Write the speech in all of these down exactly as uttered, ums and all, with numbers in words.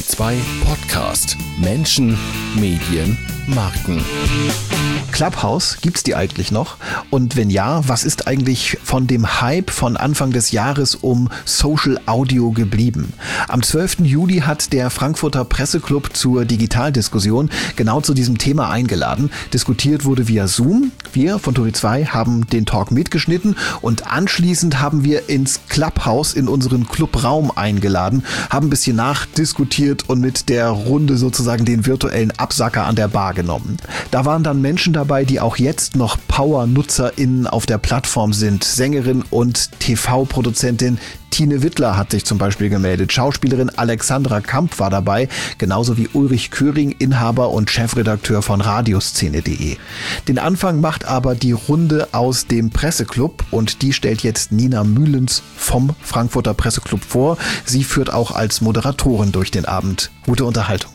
zwei Podcast. Menschen, Medien, Marken. Clubhouse, gibt's die eigentlich noch? Und wenn ja, was ist eigentlich von dem Hype von Anfang des Jahres um Social Audio geblieben? Am zwölften Juli hat der Frankfurter Presseclub zur Digitaldiskussion genau zu diesem Thema eingeladen. Diskutiert wurde via Zoom. Wir von Turi zwei haben den Talk mitgeschnitten und anschließend haben wir ins Clubhouse in unseren Clubraum eingeladen, haben ein bisschen nachdiskutiert und mit der Runde sozusagen den virtuellen Absacker an der Bar genommen. Da waren dann Menschen dabei, die auch jetzt noch Power-NutzerInnen auf der Plattform sind. Sängerin und T V-Produzentin Tine Wittler hat sich zum Beispiel gemeldet. Schauspielerin Alexandra Kamp war dabei, genauso wie Ulrich Köhring, Inhaber und Chefredakteur von Radioszene punkt de. Den Anfang macht aber die Runde aus dem Presseclub und die stellt jetzt Nina Mühlens vom Frankfurter Presseclub vor. Sie führt auch als Moderatorin durch den Abend. Gute Unterhaltung.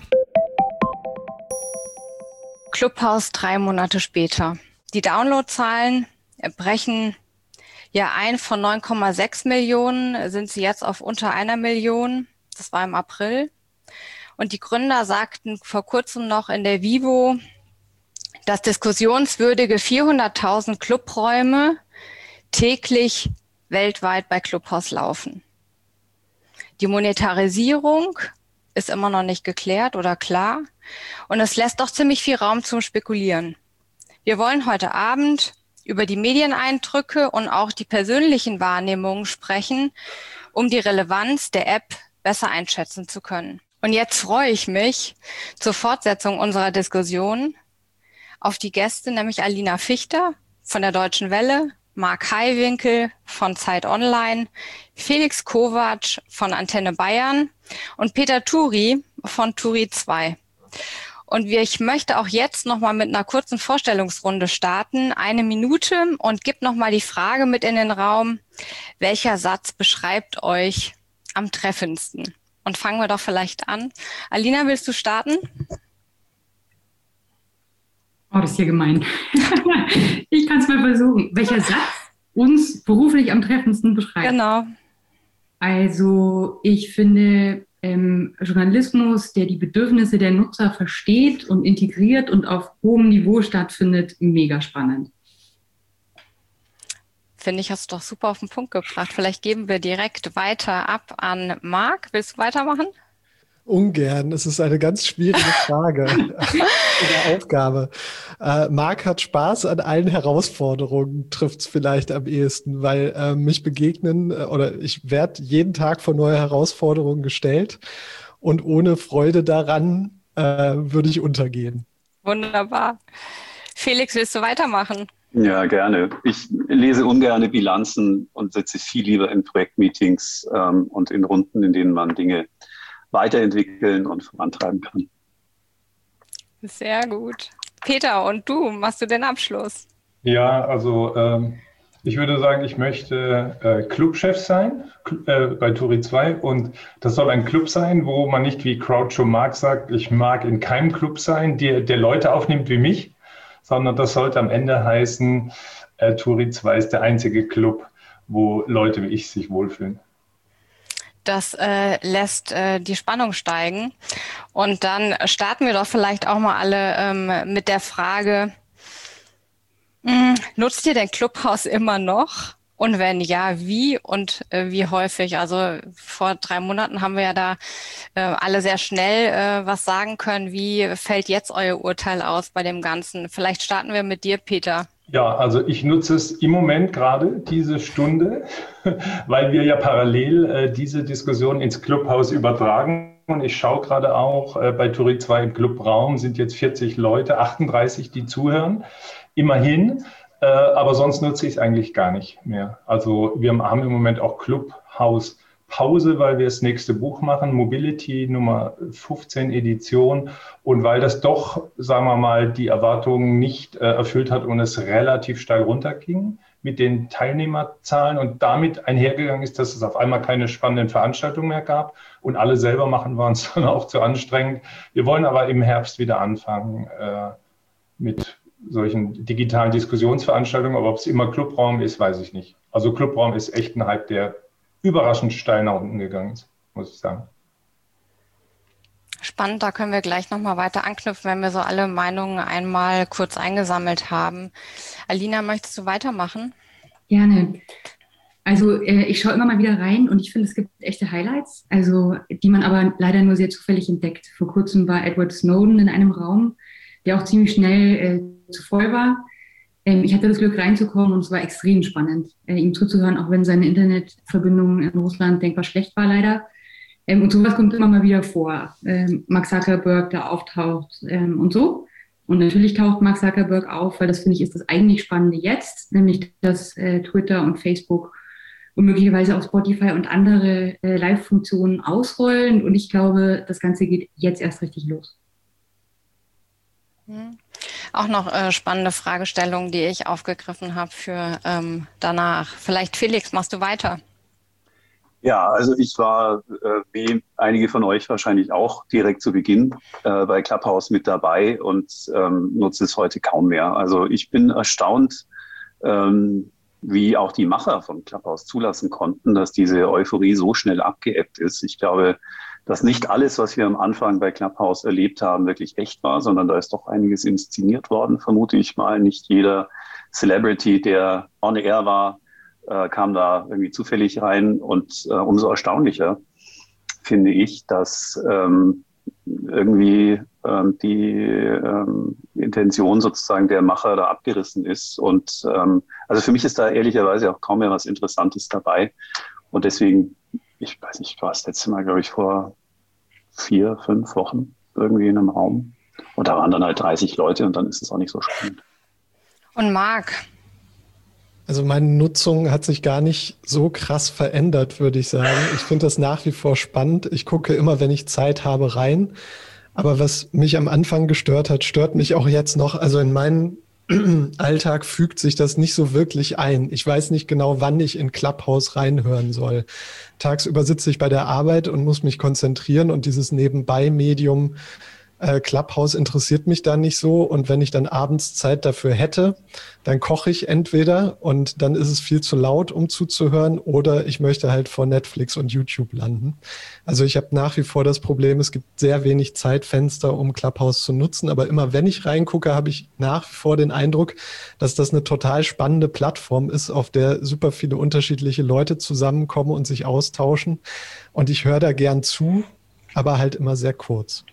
Clubhouse drei Monate später. Die Downloadzahlen brechen ja ein, von neun Komma sechs Millionen sind sie jetzt auf unter einer Million. Das war im April. Und die Gründer sagten vor kurzem noch in der Vivo, dass diskussionswürdige vierhunderttausend Clubräume täglich weltweit bei Clubhouse laufen. Die Monetarisierung ist immer noch nicht geklärt oder klar. Und es lässt doch ziemlich viel Raum zum Spekulieren. Wir wollen heute Abend über die Medieneindrücke und auch die persönlichen Wahrnehmungen sprechen, um die Relevanz der App besser einschätzen zu können. Und jetzt freue ich mich zur Fortsetzung unserer Diskussion auf die Gäste, nämlich Alina Fichter von der Deutschen Welle, Marc Heiwinkel von Zeit Online, Felix Kovac von Antenne Bayern und Peter Turi von Turi zwei. Und wir, ich möchte auch jetzt nochmal mit einer kurzen Vorstellungsrunde starten, eine Minute, und gebe nochmal die Frage mit in den Raum, welcher Satz beschreibt euch am treffendsten? Und fangen wir doch vielleicht an. Alina, willst du starten? Oh, das ist ja gemein. Ich kann es mal versuchen. Welcher Satz uns beruflich am treffendsten beschreibt? Genau. Also ich finde ähm, Journalismus, der die Bedürfnisse der Nutzer versteht und integriert und auf hohem Niveau stattfindet, mega spannend. Finde ich, hast du doch super auf den Punkt gebracht. Vielleicht geben wir direkt weiter ab an Marc. Willst du weitermachen? Ungern. Es ist eine ganz schwierige Frage oder Aufgabe. Äh, Marc hat Spaß an allen Herausforderungen, trifft es vielleicht am ehesten, weil äh, mich begegnen äh, oder ich werde jeden Tag vor neue Herausforderungen gestellt und ohne Freude daran äh, würde ich untergehen. Wunderbar. Felix, willst du weitermachen? Ja, gerne. Ich lese ungerne Bilanzen und sitze viel lieber in Projektmeetings ähm, und in Runden, in denen man Dinge weiterentwickeln und vorantreiben kann. Sehr gut. Peter, und du, machst du den Abschluss? Ja, also ähm, ich würde sagen, ich möchte äh, Clubchef sein äh, bei Turi zwei, und das soll ein Club sein, wo man nicht wie Groucho Marx sagt, ich mag in keinem Club sein, der, der Leute aufnimmt wie mich, sondern das sollte am Ende heißen, äh, Turi zwei ist der einzige Club, wo Leute wie ich sich wohlfühlen. Das äh, lässt äh, die Spannung steigen. Und dann starten wir doch vielleicht auch mal alle ähm, mit der Frage, mh, nutzt ihr den Clubhouse immer noch? Und wenn ja, wie und äh, wie häufig? Also vor drei Monaten haben wir ja da äh, alle sehr schnell äh, was sagen können. Wie fällt jetzt euer Urteil aus bei dem Ganzen? Vielleicht starten wir mit dir, Peter. Ja, also ich nutze es im Moment gerade, diese Stunde, weil wir ja parallel äh, diese Diskussion ins Clubhaus übertragen. Und ich schaue gerade auch, äh, bei Turi zwei im Clubraum sind jetzt vierzig Leute, achtunddreißig, die zuhören. Immerhin, äh, aber sonst nutze ich es eigentlich gar nicht mehr. Also wir haben im Moment auch Clubhaus Pause, weil wir das nächste Buch machen, Mobility Nummer fünfzehn Edition, und weil das doch, sagen wir mal, die Erwartungen nicht äh, erfüllt hat und es relativ steil runterging mit den Teilnehmerzahlen und damit einhergegangen ist, dass es auf einmal keine spannenden Veranstaltungen mehr gab und alle selber machen waren es dann auch zu anstrengend. Wir wollen aber im Herbst wieder anfangen äh, mit solchen digitalen Diskussionsveranstaltungen, aber ob es immer Clubraum ist, weiß ich nicht. Also Clubraum ist echt ein Hype, der überraschend steil nach unten gegangen ist, muss ich sagen. Spannend, da können wir gleich nochmal weiter anknüpfen, wenn wir so alle Meinungen einmal kurz eingesammelt haben. Alina, möchtest du weitermachen? Gerne. Also äh, ich schaue immer mal wieder rein und ich finde, es gibt echte Highlights, also die man aber leider nur sehr zufällig entdeckt. Vor kurzem war Edward Snowden in einem Raum, der auch ziemlich schnell äh, zu voll war. Ähm, ich hatte das Glück reinzukommen und es war extrem spannend, äh, ihm zuzuhören, auch wenn seine Internetverbindung in Russland denkbar schlecht war leider. Ähm, und sowas kommt immer mal wieder vor. Ähm, Mark Zuckerberg da auftaucht ähm, und so. Und natürlich taucht Mark Zuckerberg auf, weil das, finde ich, ist das eigentlich Spannende jetzt, nämlich dass äh, Twitter und Facebook und möglicherweise auch Spotify und andere äh, Live-Funktionen ausrollen. Und ich glaube, das Ganze geht jetzt erst richtig los. Hm. Auch noch äh, spannende Fragestellungen, die ich aufgegriffen habe für ähm, danach. Vielleicht, Felix, machst du weiter? Ja, also ich war, äh, wie einige von euch wahrscheinlich auch, direkt zu Beginn äh, bei Clubhouse mit dabei und ähm, nutze es heute kaum mehr. Also ich bin erstaunt, ähm, wie auch die Macher von Clubhouse zulassen konnten, dass diese Euphorie so schnell abgeebbt ist. Ich glaube, dass nicht alles, was wir am Anfang bei Clubhouse erlebt haben, wirklich echt war, sondern da ist doch einiges inszeniert worden, vermute ich mal. Nicht jeder Celebrity, der on air war, äh, kam da irgendwie zufällig rein. Und äh, umso erstaunlicher finde ich, dass ähm, irgendwie ähm, die ähm, Intention sozusagen der Macher da abgerissen ist. Und ähm, also für mich ist da ehrlicherweise auch kaum mehr was Interessantes dabei. Und deswegen, ich weiß nicht, ich war das letzte Mal, glaube ich, vor vier, fünf Wochen irgendwie in einem Raum. Und da waren dann halt dreißig Leute und dann ist es auch nicht so spannend. Und Marc? Also meine Nutzung hat sich gar nicht so krass verändert, würde ich sagen. Ich finde das nach wie vor spannend. Ich gucke immer, wenn ich Zeit habe, rein. Aber was mich am Anfang gestört hat, stört mich auch jetzt noch. Also in meinen Alltag fügt sich das nicht so wirklich ein. Ich weiß nicht genau, wann ich in Clubhouse reinhören soll. Tagsüber sitze ich bei der Arbeit und muss mich konzentrieren und dieses Nebenbei-Medium äh, Clubhouse interessiert mich da nicht so. Und wenn ich dann abends Zeit dafür hätte, dann koche ich entweder und dann ist es viel zu laut, um zuzuhören, oder ich möchte halt vor Netflix und YouTube landen. Also ich habe nach wie vor das Problem, es gibt sehr wenig Zeitfenster, um Clubhouse zu nutzen. Aber immer wenn ich reingucke, habe ich nach wie vor den Eindruck, dass das eine total spannende Plattform ist, auf der super viele unterschiedliche Leute zusammenkommen und sich austauschen. Und ich höre da gern zu, aber halt immer sehr kurz.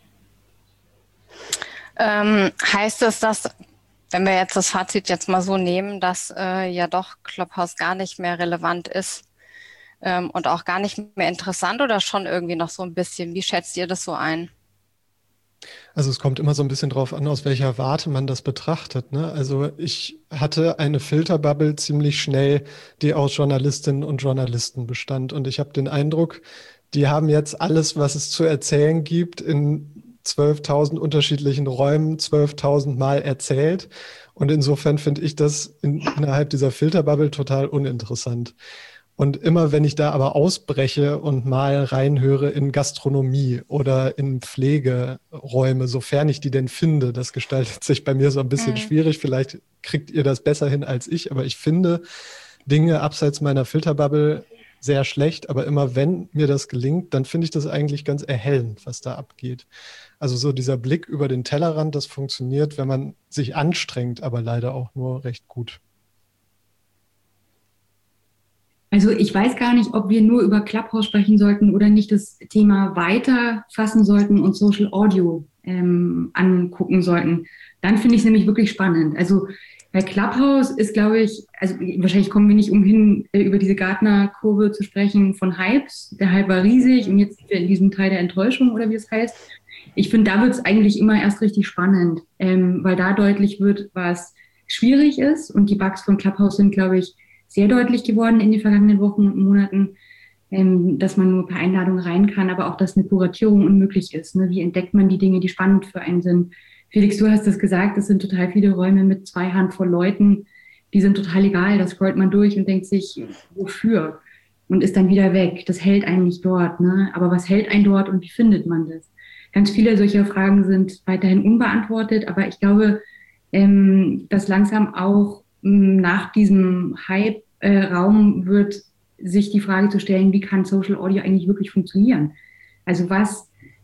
Ähm, heißt es, dass, wenn wir jetzt das Fazit jetzt mal so nehmen, dass äh, ja doch Clubhouse gar nicht mehr relevant ist ähm, und auch gar nicht mehr interessant, oder schon irgendwie noch so ein bisschen? Wie schätzt ihr das so ein? Also es kommt immer so ein bisschen drauf an, aus welcher Warte man das betrachtet, ne? Also ich hatte eine Filterbubble ziemlich schnell, die aus Journalistinnen und Journalisten bestand. Und ich habe den Eindruck, die haben jetzt alles, was es zu erzählen gibt, in zwölftausend unterschiedlichen Räumen zwölftausend Mal erzählt. Und insofern finde ich das in, innerhalb dieser Filterbubble total uninteressant. Und immer, wenn ich da aber ausbreche und mal reinhöre in Gastronomie oder in Pflegeräume, sofern ich die denn finde, das gestaltet sich bei mir so ein bisschen mhm. schwierig. Vielleicht kriegt ihr das besser hin als ich, aber ich finde Dinge abseits meiner Filterbubble sehr schlecht. Aber immer wenn mir das gelingt, dann finde ich das eigentlich ganz erhellend, was da abgeht. Also so dieser Blick über den Tellerrand, das funktioniert, wenn man sich anstrengt, aber leider auch nur recht gut. Also ich weiß gar nicht, ob wir nur über Clubhouse sprechen sollten oder nicht das Thema weiter fassen sollten und Social Audio ähm, angucken sollten. Dann finde ich es nämlich wirklich spannend. Also bei Clubhouse ist, glaube ich, also wahrscheinlich kommen wir nicht umhin, äh, über diese Gartner-Kurve zu sprechen von Hypes. Der Hype war riesig und jetzt sind wir in diesem Teil der Enttäuschung oder wie es heißt. Ich finde, da wird es eigentlich immer erst richtig spannend, ähm, weil da deutlich wird, was schwierig ist. Und die Bugs von Clubhouse sind, glaube ich, sehr deutlich geworden in den vergangenen Wochen und Monaten, ähm, dass man nur per Einladung rein kann, aber auch, dass eine Kuratierung unmöglich ist. Ne? Wie entdeckt man die Dinge, die spannend für einen sind? Felix, du hast das gesagt, es sind total viele Räume mit zwei Handvoll Leuten, die sind total egal, da scrollt man durch und denkt sich, wofür? Und ist dann wieder weg. Das hält einen nicht dort. Ne? Aber was hält einen dort und wie findet man das? Ganz viele solcher Fragen sind weiterhin unbeantwortet, aber ich glaube, ähm, dass langsam auch ähm, nach diesem Hype-Raum äh, wird sich die Frage zu stellen, wie kann Social Audio eigentlich wirklich funktionieren? Also was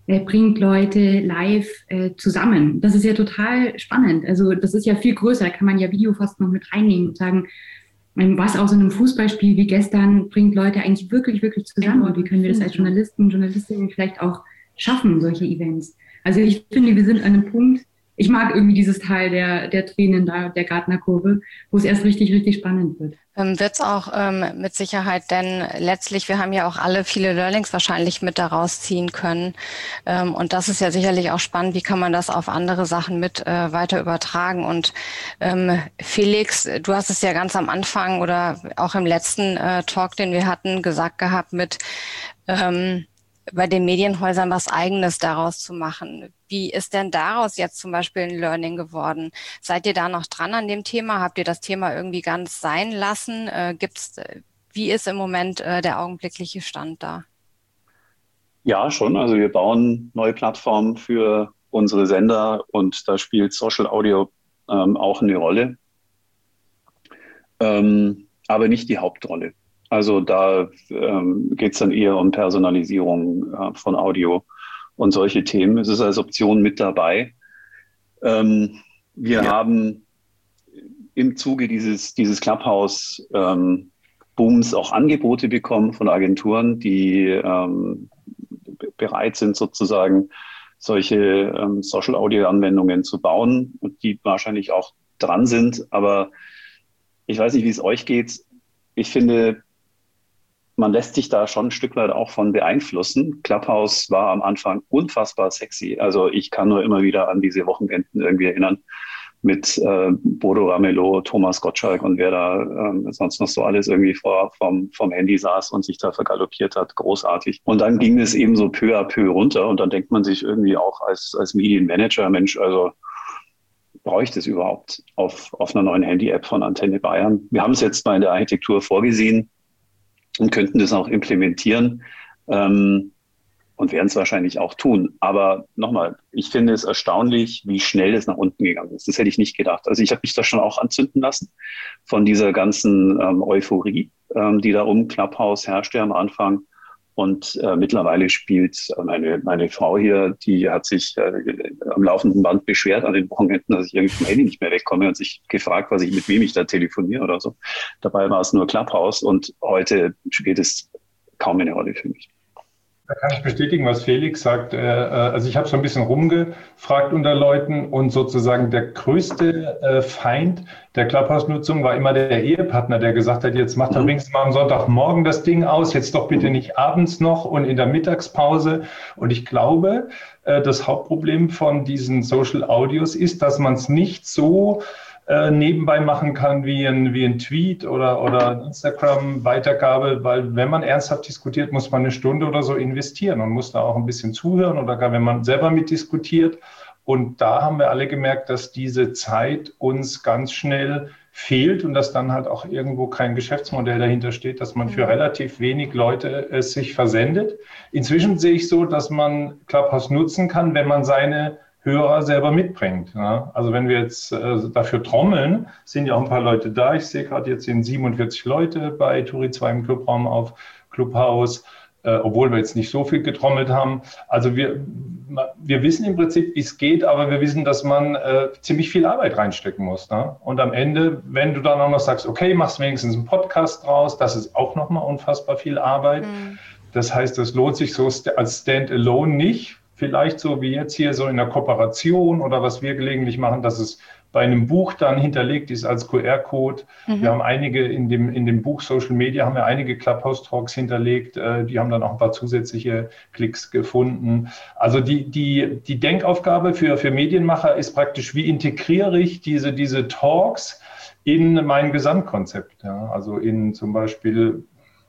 äh, bringt Leute live äh, zusammen. Das ist ja total spannend. Also das ist ja viel größer. Da kann man ja Video fast noch mit reinnehmen und sagen, was aus so einem Fußballspiel wie gestern bringt Leute eigentlich wirklich, wirklich zusammen. Und wie können wir das als Journalisten, Journalistinnen vielleicht auch schaffen, solche Events? Also ich finde, wir sind an einem Punkt, ich mag irgendwie dieses Teil der, der Tränen da, der Gartnerkurve, wo es erst richtig, richtig spannend wird. Ähm, wird's auch ähm, mit Sicherheit, denn letztlich, wir haben ja auch alle viele Learnings wahrscheinlich mit daraus ziehen können. Ähm, und das ist ja sicherlich auch spannend, wie kann man das auf andere Sachen mit äh, weiter übertragen. Und ähm, Felix, du hast es ja ganz am Anfang oder auch im letzten äh, Talk, den wir hatten, gesagt gehabt mit ähm, bei den Medienhäusern was Eigenes daraus zu machen. Wie ist denn daraus jetzt zum Beispiel ein Learning geworden? Seid ihr da noch dran an dem Thema? Habt ihr das Thema irgendwie ganz sein lassen? Äh, gibt's, wie ist im Moment äh, der augenblickliche Stand da? Ja, schon. Also wir bauen neue Plattformen für unsere Sender und da spielt Social Audio ähm, auch eine Rolle, ähm, aber nicht die Hauptrolle. Also da ähm, geht es dann eher um Personalisierung äh, von Audio und solche Themen. Es ist als Option mit dabei. Ähm, wir ja. haben im Zuge dieses, dieses Clubhouse-Booms ähm, auch Angebote bekommen von Agenturen, die ähm, bereit sind, sozusagen solche ähm, Social-Audio-Anwendungen zu bauen und die wahrscheinlich auch dran sind. Aber ich weiß nicht, wie es euch geht. Ich finde, man lässt sich da schon ein Stück weit auch von beeinflussen. Clubhouse war am Anfang unfassbar sexy. Also ich kann nur immer wieder an diese Wochenenden irgendwie erinnern mit äh, Bodo Ramelow, Thomas Gottschalk und wer da äh, sonst noch so alles irgendwie vor vom, vom Handy saß und sich da vergaloppiert hat. Großartig. Und dann ging es eben so peu à peu runter und dann denkt man sich irgendwie auch als, als Medienmanager, Mensch, also brauche ich das überhaupt auf, auf einer neuen Handy-App von Antenne Bayern? Wir haben es jetzt mal in der Architektur vorgesehen und könnten das auch implementieren ähm, und werden es wahrscheinlich auch tun. Aber nochmal, ich finde es erstaunlich, wie schnell es nach unten gegangen ist. Das hätte ich nicht gedacht. Also ich habe mich da schon auch anzünden lassen von dieser ganzen ähm, Euphorie, ähm, die da um Clubhouse herrschte am Anfang. Und äh, mittlerweile spielt meine, meine Frau hier, die hat sich äh, am laufenden Band beschwert an den Wochenenden, dass ich irgendwie vom Handy nicht mehr wegkomme und sich gefragt, was ich mit wem ich da telefoniere oder so. Dabei war es nur Clubhouse und heute spielt es kaum eine Rolle für mich. Da kann ich bestätigen, was Felix sagt. Also ich habe so ein bisschen rumgefragt unter Leuten und sozusagen der größte Feind der Clubhouse-Nutzung war immer der Ehepartner, der gesagt hat, jetzt macht er wenigstens mal am Sonntagmorgen das Ding aus, jetzt doch bitte nicht abends noch und in der Mittagspause. Und ich glaube, das Hauptproblem von diesen Social Audios ist, dass man es nicht so Äh, nebenbei machen kann wie ein, wie ein Tweet oder, oder Instagram-Weitergabe, weil wenn man ernsthaft diskutiert, muss man eine Stunde oder so investieren und muss da auch ein bisschen zuhören oder gar wenn man selber mitdiskutiert. Und da haben wir alle gemerkt, dass diese Zeit uns ganz schnell fehlt und dass dann halt auch irgendwo kein Geschäftsmodell dahinter steht, dass man für relativ wenig Leute es sich versendet. Inzwischen sehe ich so, dass man Clubhouse nutzen kann, wenn man seine Hörer selber mitbringt. Ja. Also wenn wir jetzt äh, dafür trommeln, sind ja auch ein paar Leute da. Ich sehe gerade, jetzt sind siebenundvierzig Leute bei Turi zwei im Clubraum auf Clubhouse, äh, obwohl wir jetzt nicht so viel getrommelt haben. Also wir, wir wissen im Prinzip, wie es geht, aber wir wissen, dass man äh, ziemlich viel Arbeit reinstecken muss. Ne? Und am Ende, wenn du dann auch noch sagst, okay, machst wenigstens einen Podcast draus, das ist auch nochmal unfassbar viel Arbeit. Mhm. Das heißt, das lohnt sich so als Standalone nicht. Vielleicht so wie jetzt hier so in der Kooperation oder was wir gelegentlich machen, dass es bei einem Buch dann hinterlegt ist als Q R-Code. Mhm. Wir haben einige in dem, in dem Buch Social Media haben wir einige Clubhouse-Talks hinterlegt. Äh, die haben dann auch ein paar zusätzliche Klicks gefunden. Also die, die, die Denkaufgabe für, für Medienmacher ist praktisch, wie integriere ich diese, diese Talks in mein Gesamtkonzept? Ja? Also in zum Beispiel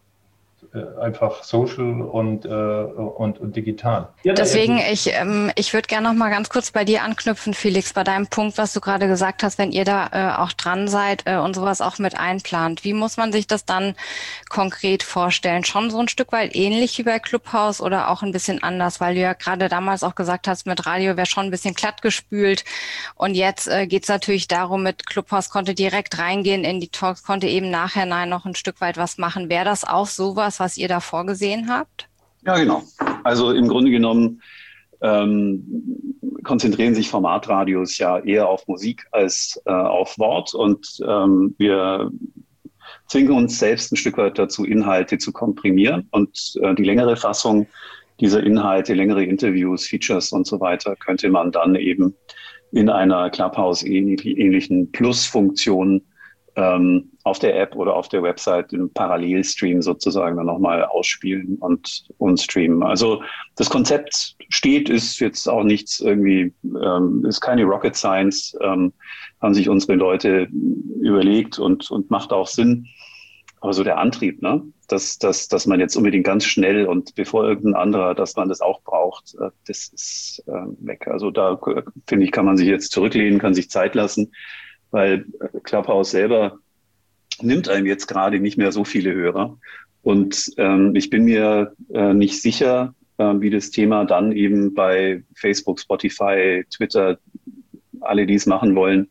einfach social und, äh, und, und digital. Ja, deswegen, ich, ähm, ich würde gerne noch mal ganz kurz bei dir anknüpfen, Felix, bei deinem Punkt, was du gerade gesagt hast, wenn ihr da äh, auch dran seid äh, und sowas auch mit einplant. Wie muss man sich das dann konkret vorstellen? Schon so ein Stück weit ähnlich wie bei Clubhouse oder auch ein bisschen anders? Weil du ja gerade damals auch gesagt hast, mit Radio wäre schon ein bisschen glatt gespült. Und jetzt äh, geht es natürlich darum, mit Clubhouse konnte direkt reingehen in die Talks, konnte eben nachher nein, noch ein Stück weit was machen. Wäre das auch sowas, was ihr da vorgesehen habt? Ja, genau. Also im Grunde genommen ähm, konzentrieren sich Formatradios ja eher auf Musik als äh, auf Wort. Und ähm, wir zwingen uns selbst ein Stück weit dazu, Inhalte zu komprimieren. Und äh, die längere Fassung dieser Inhalte, längere Interviews, Features und so weiter, könnte man dann eben in einer Clubhouse-ähnlichen Plus-Funktion ähm, auf der App oder auf der Website im Parallelstream sozusagen dann nochmal ausspielen und, und streamen. Also das Konzept steht, ist jetzt auch nichts irgendwie, ähm, ist keine Rocket Science, ähm, haben sich unsere Leute überlegt und, und macht auch Sinn. Aber so der Antrieb, ne? dass, dass, dass man jetzt unbedingt ganz schnell und bevor irgendein anderer, dass man das auch braucht, das ist äh, weg. Also da, finde ich, kann man sich jetzt zurücklehnen, kann sich Zeit lassen, weil Clubhouse selber nimmt einem jetzt gerade nicht mehr so viele Hörer. Und ähm, ich bin mir äh, nicht sicher, äh, wie das Thema dann eben bei Facebook, Spotify, Twitter, alle, die es machen wollen,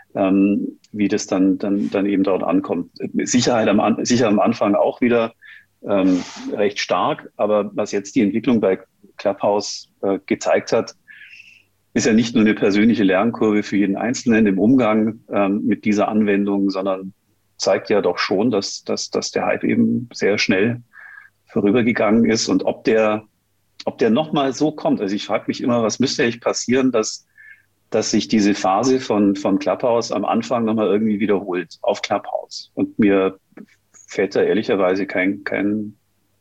ähm, wie das dann, dann, dann eben dort ankommt. Sicherheit am, sicher am Anfang auch wieder ähm, recht stark, aber was jetzt die Entwicklung bei Clubhouse äh, gezeigt hat, ist ja nicht nur eine persönliche Lernkurve für jeden Einzelnen im Umgang ähm, mit dieser Anwendung, sondern zeigt ja doch schon, dass, dass, dass der Hype eben sehr schnell vorübergegangen ist. Und ob der, ob der nochmal so kommt, also ich frage mich immer, was müsste eigentlich passieren, dass dass sich diese Phase von, von Clubhouse am Anfang nochmal irgendwie wiederholt auf Clubhouse. Und mir fällt da ehrlicherweise kein, kein,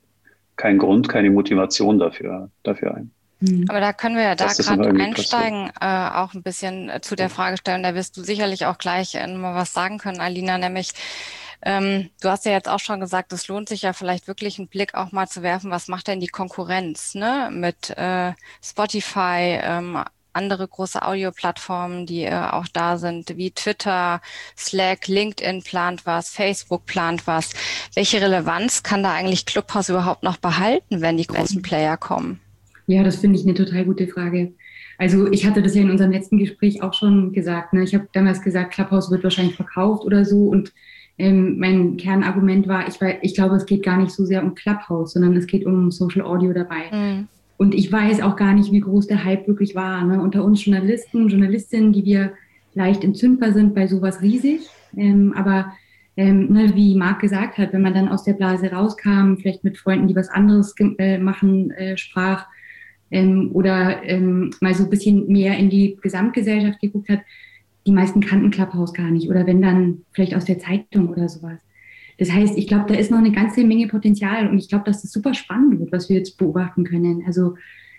kein Grund, keine Motivation dafür, dafür ein. Aber da können wir ja da gerade einsteigen, äh, auch ein bisschen äh, zu der Frage stellen. Da wirst du sicherlich auch gleich äh, mal was sagen können, Alina, nämlich ähm, du hast ja jetzt auch schon gesagt, es lohnt sich ja vielleicht wirklich einen Blick auch mal zu werfen, was macht denn die Konkurrenz, ne, mit äh, Spotify, ähm, andere große Audioplattformen, die äh, auch da sind, wie Twitter, Slack, LinkedIn plant was, Facebook plant was. Welche Relevanz kann da eigentlich Clubhouse überhaupt noch behalten, wenn die großen Player kommen? Ja, das finde ich eine total gute Frage. Also ich hatte das ja in unserem letzten Gespräch auch schon gesagt. Ne? Ich habe damals gesagt, Clubhouse wird wahrscheinlich verkauft oder so. Und ähm, mein Kernargument war, ich, ich glaube, es geht gar nicht so sehr um Clubhouse, sondern es geht um Social Audio dabei. Mhm. Und ich weiß auch gar nicht, wie groß der Hype wirklich war. Ne? Unter uns Journalisten, Journalistinnen, die wir leicht entzündbar sind bei sowas riesig. Ähm, aber ähm, ne, wie Marc gesagt hat, wenn man dann aus der Blase rauskam, vielleicht mit Freunden, die was anderes äh, machen, äh, sprach ähm, oder ähm, mal so ein bisschen mehr in die Gesamtgesellschaft geguckt hat, die meisten kannten Clubhouse gar nicht. Oder wenn dann vielleicht aus der Zeitung oder sowas. Das heißt, ich glaube, da ist noch eine ganze Menge Potenzial und ich glaube, dass das super spannend wird, was wir jetzt beobachten können. Also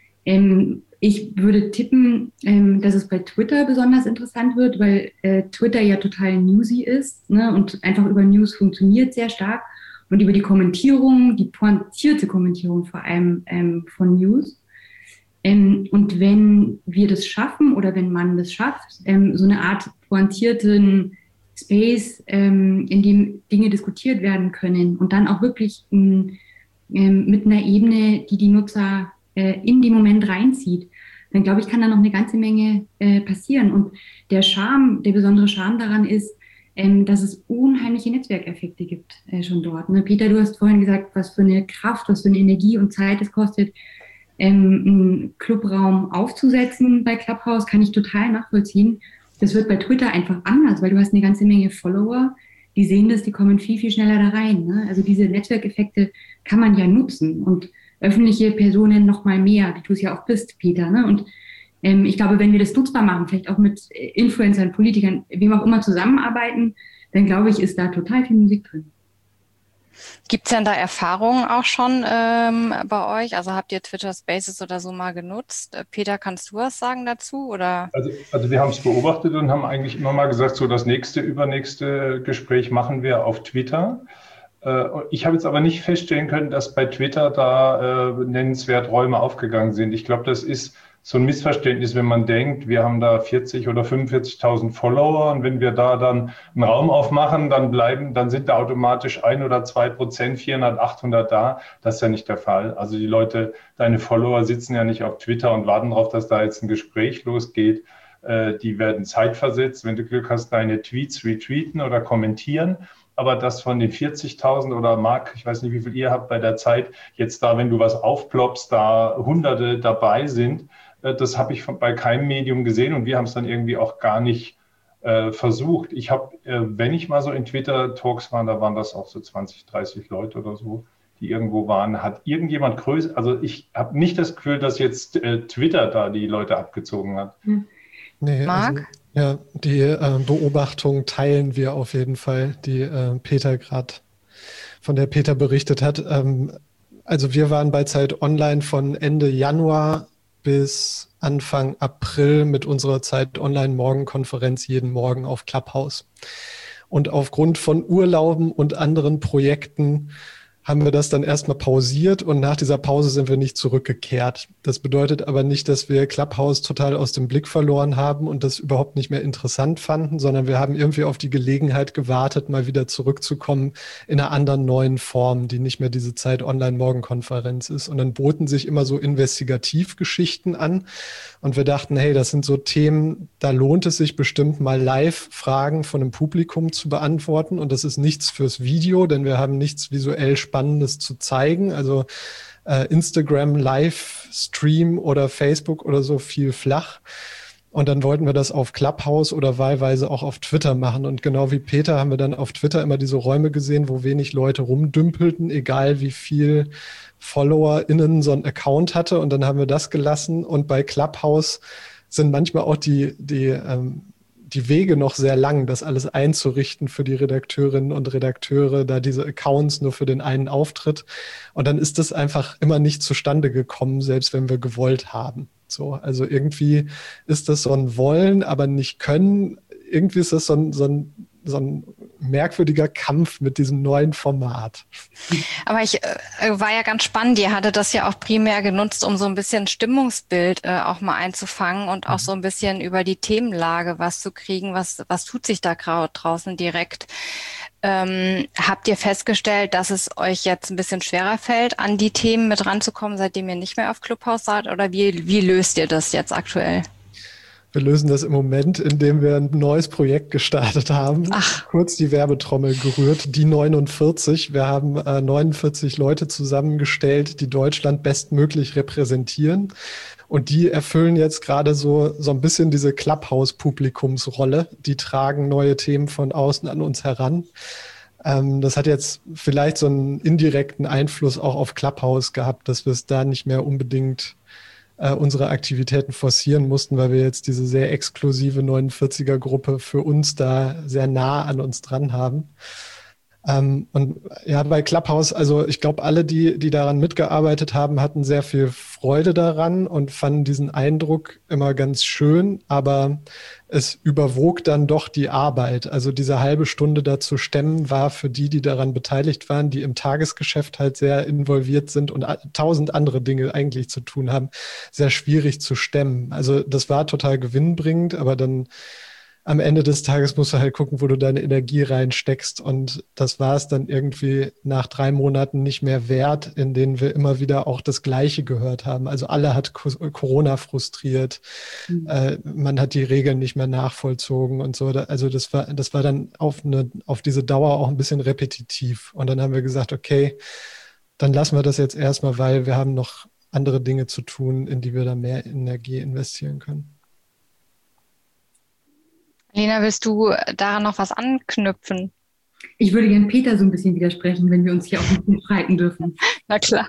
ähm, ich würde tippen, ähm, dass es bei Twitter besonders interessant wird, weil äh, Twitter ja total newsy ist, ne, und einfach über News funktioniert sehr stark und über die Kommentierung, die pointierte Kommentierung vor allem ähm, von News. Ähm, und wenn wir das schaffen oder wenn man das schafft, ähm, so eine Art pointierten Space, ähm, in dem Dinge diskutiert werden können und dann auch wirklich ähm, mit einer Ebene, die die Nutzer äh, in den Moment reinzieht, dann glaube ich, kann da noch eine ganze Menge äh, passieren. Und der Charme, der besondere Charme daran ist, ähm, dass es unheimliche Netzwerkeffekte gibt äh, schon dort. Ne? Peter, du hast vorhin gesagt, was für eine Kraft, was für eine Energie und Zeit es kostet, ähm, einen Clubraum aufzusetzen bei Clubhouse, kann ich total nachvollziehen. Das wird bei Twitter einfach anders, weil du hast eine ganze Menge Follower, die sehen das, die kommen viel, viel schneller da rein. Ne? Also diese Netzwerkeffekte kann man ja nutzen und öffentliche Personen noch mal mehr, wie du es ja auch bist, Peter. Ne? Und ähm, ich glaube, wenn wir das nutzbar machen, vielleicht auch mit Influencern, Politikern, wem auch immer zusammenarbeiten, dann glaube ich, ist da total viel Musik drin. Gibt es denn da Erfahrungen auch schon ähm, bei euch? Also habt ihr Twitter Spaces oder so mal genutzt? Peter, kannst du was sagen dazu? Oder? Also, also wir haben es beobachtet und haben eigentlich immer mal gesagt, so das nächste, übernächste Gespräch machen wir auf Twitter. Äh, ich habe jetzt aber nicht feststellen können, dass bei Twitter da äh, nennenswert Räume aufgegangen sind. Ich glaube, das ist so ein Missverständnis, wenn man denkt, wir haben da vierzig oder fünfundvierzigtausend Follower und wenn wir da dann einen Raum aufmachen, dann bleiben, dann sind da automatisch ein oder zwei Prozent, vierhundert, achthundert da. Das ist ja nicht der Fall. Also die Leute, deine Follower sitzen ja nicht auf Twitter und warten darauf, dass da jetzt ein Gespräch losgeht. Äh, die werden zeitversetzt, wenn du Glück hast, deine Tweets retweeten oder kommentieren. Aber das von den vierzigtausend oder Marc, ich weiß nicht, wie viel ihr habt bei der Zeit, jetzt da, wenn du was aufploppst, da Hunderte dabei sind, Äh, das habe ich von, bei keinem Medium gesehen und wir haben es dann irgendwie auch gar nicht äh, versucht. Ich habe, äh, wenn ich mal so in Twitter-Talks war, da waren das auch so zwanzig, dreißig Leute oder so, die irgendwo waren. Hat irgendjemand größer, also ich habe nicht das Gefühl, dass jetzt äh, Twitter da die Leute abgezogen hat. Nee, Marc? also, ja, die äh, Beobachtung teilen wir auf jeden Fall, die äh, Peter gerade, von der Peter berichtet hat. Ähm, also wir waren bei Zeit Online von Ende Januar bis Anfang April mit unserer Zeit Online Morgenkonferenz jeden Morgen auf Clubhouse. Und aufgrund von Urlauben und anderen Projekten haben wir das dann erstmal pausiert und nach dieser Pause sind wir nicht zurückgekehrt. Das bedeutet aber nicht, dass wir Clubhouse total aus dem Blick verloren haben und das überhaupt nicht mehr interessant fanden, sondern wir haben irgendwie auf die Gelegenheit gewartet, mal wieder zurückzukommen in einer anderen neuen Form, die nicht mehr diese Zeit-Online-Morgenkonferenz ist. Und dann boten sich immer so Investigativgeschichten an und wir dachten, hey, das sind so Themen, da lohnt es sich bestimmt mal live Fragen von einem Publikum zu beantworten und das ist nichts fürs Video, denn wir haben nichts visuell Spannendes zu zeigen. Also äh, Instagram, Livestream oder Facebook oder so viel flach. Und dann wollten wir das auf Clubhouse oder wahlweise auch auf Twitter machen. Und genau wie Peter haben wir dann auf Twitter immer diese Räume gesehen, wo wenig Leute rumdümpelten, egal wie viel FollowerInnen so ein Account hatte. Und dann haben wir das gelassen. Und bei Clubhouse sind manchmal auch die, die ähm, die Wege noch sehr lang, das alles einzurichten für die Redakteurinnen und Redakteure, da diese Accounts nur für den einen Auftritt. Und dann ist das einfach immer nicht zustande gekommen, selbst wenn wir gewollt haben. So, also irgendwie ist das so ein Wollen, aber nicht können. Irgendwie ist das so ein, so ein, so ein merkwürdiger Kampf mit diesem neuen Format. Aber ich äh, war ja ganz spannend. Ihr hattet das ja auch primär genutzt, um so ein bisschen Stimmungsbild äh, auch mal einzufangen und auch so ein bisschen über die Themenlage was zu kriegen. Was, was tut sich da draußen direkt? Ähm, habt ihr festgestellt, dass es euch jetzt ein bisschen schwerer fällt, an die Themen mit ranzukommen, seitdem ihr nicht mehr auf Clubhouse seid? Oder wie, wie löst ihr das jetzt aktuell? Wir lösen das im Moment, indem wir ein neues Projekt gestartet haben. Ach. Kurz die Werbetrommel gerührt, die neunundvierzig. Wir haben äh, neunundvierzig Leute zusammengestellt, die Deutschland bestmöglich repräsentieren. Und die erfüllen jetzt gerade so, so ein bisschen diese Clubhouse-Publikumsrolle. Die tragen neue Themen von außen an uns heran. Ähm, das hat jetzt vielleicht so einen indirekten Einfluss auch auf Clubhouse gehabt, dass wir es da nicht mehr unbedingt unsere Aktivitäten forcieren mussten, weil wir jetzt diese sehr exklusive neunundvierziger-Gruppe für uns da sehr nah an uns dran haben. Ähm, und ja, bei Clubhouse, also ich glaube, alle, die, die daran mitgearbeitet haben, hatten sehr viel Freude daran und fanden diesen Eindruck immer ganz schön, aber es überwog dann doch die Arbeit. Also diese halbe Stunde da zu stemmen, war für die, die daran beteiligt waren, die im Tagesgeschäft halt sehr involviert sind und tausend andere Dinge eigentlich zu tun haben, sehr schwierig zu stemmen. Also das war total gewinnbringend, aber dann am Ende des Tages musst du halt gucken, wo du deine Energie reinsteckst. Und das war es dann irgendwie nach drei Monaten nicht mehr wert, in denen wir immer wieder auch das Gleiche gehört haben. Also alle hat Corona frustriert. Mhm. Äh, man hat die Regeln nicht mehr nachvollzogen und so. Also das war, das war dann auf eine, auf diese Dauer auch ein bisschen repetitiv. Und dann haben wir gesagt, okay, dann lassen wir das jetzt erstmal, weil wir haben noch andere Dinge zu tun, in die wir da mehr Energie investieren können. Lena, willst du daran noch was anknüpfen? Ich würde gerne Peter so ein bisschen widersprechen, wenn wir uns hier auch ein bisschen streiten dürfen. Na klar.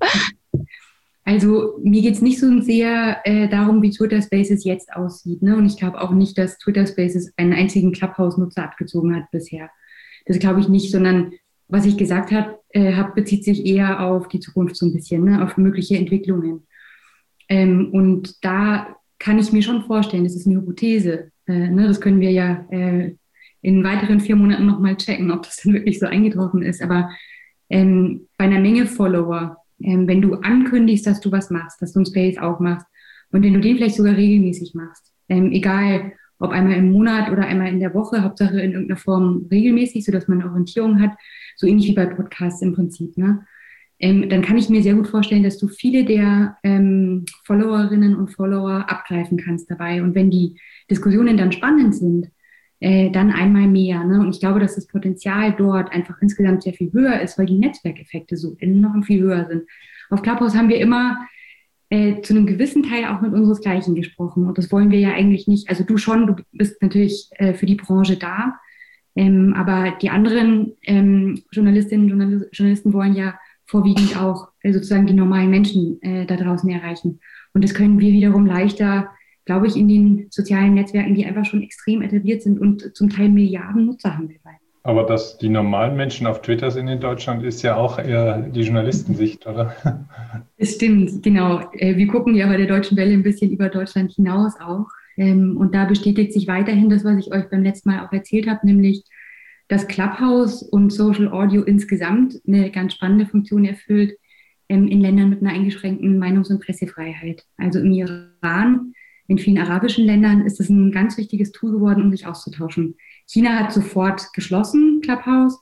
Also mir geht es nicht so sehr äh, darum, wie Twitter Spaces jetzt aussieht. Ne? Und ich glaube auch nicht, dass Twitter Spaces einen einzigen Clubhouse-Nutzer abgezogen hat bisher. Das glaube ich nicht, sondern was ich gesagt habe, äh, hab, bezieht sich eher auf die Zukunft so ein bisschen, ne? Auf mögliche Entwicklungen. Ähm, und da kann ich mir schon vorstellen, das ist eine Hypothese, Äh, ne, das können wir ja äh, in weiteren vier Monaten nochmal checken, ob das denn wirklich so eingetroffen ist. Aber ähm, bei einer Menge Follower, ähm, wenn du ankündigst, dass du was machst, dass du einen Space aufmachst und wenn du den vielleicht sogar regelmäßig machst, ähm, egal ob einmal im Monat oder einmal in der Woche, Hauptsache in irgendeiner Form regelmäßig, sodass man eine Orientierung hat, so ähnlich wie bei Podcasts im Prinzip, ne? Ähm, dann kann ich mir sehr gut vorstellen, dass du viele der ähm, Followerinnen und Follower abgreifen kannst dabei. Und wenn die Diskussionen dann spannend sind, äh, dann einmal mehr. Ne? Und ich glaube, dass das Potenzial dort einfach insgesamt sehr viel höher ist, weil die Netzwerkeffekte so noch viel höher sind. Auf Clubhouse haben wir immer äh, zu einem gewissen Teil auch mit unseresgleichen gesprochen. Und das wollen wir ja eigentlich nicht. Also du schon, du bist natürlich äh, für die Branche da. Ähm, aber die anderen ähm, Journalistinnen und Journal- Journalisten wollen ja vorwiegend auch äh, sozusagen die normalen Menschen äh, da draußen erreichen. Und das können wir wiederum leichter, glaube ich, in den sozialen Netzwerken, die einfach schon extrem etabliert sind und zum Teil Milliarden Nutzer haben weltweit. Aber dass die normalen Menschen auf Twitter sind in Deutschland, ist ja auch eher die Journalistensicht, oder? Das stimmt, genau. Äh, wir gucken ja bei der Deutschen Welle ein bisschen über Deutschland hinaus auch. Ähm, und da bestätigt sich weiterhin das, was ich euch beim letzten Mal auch erzählt habe, nämlich, dass Clubhouse und Social Audio insgesamt eine ganz spannende Funktion erfüllt ähm, in Ländern mit einer eingeschränkten Meinungs- und Pressefreiheit. Also im Iran, in vielen arabischen Ländern ist es ein ganz wichtiges Tool geworden, um sich auszutauschen. China hat sofort geschlossen, Clubhouse,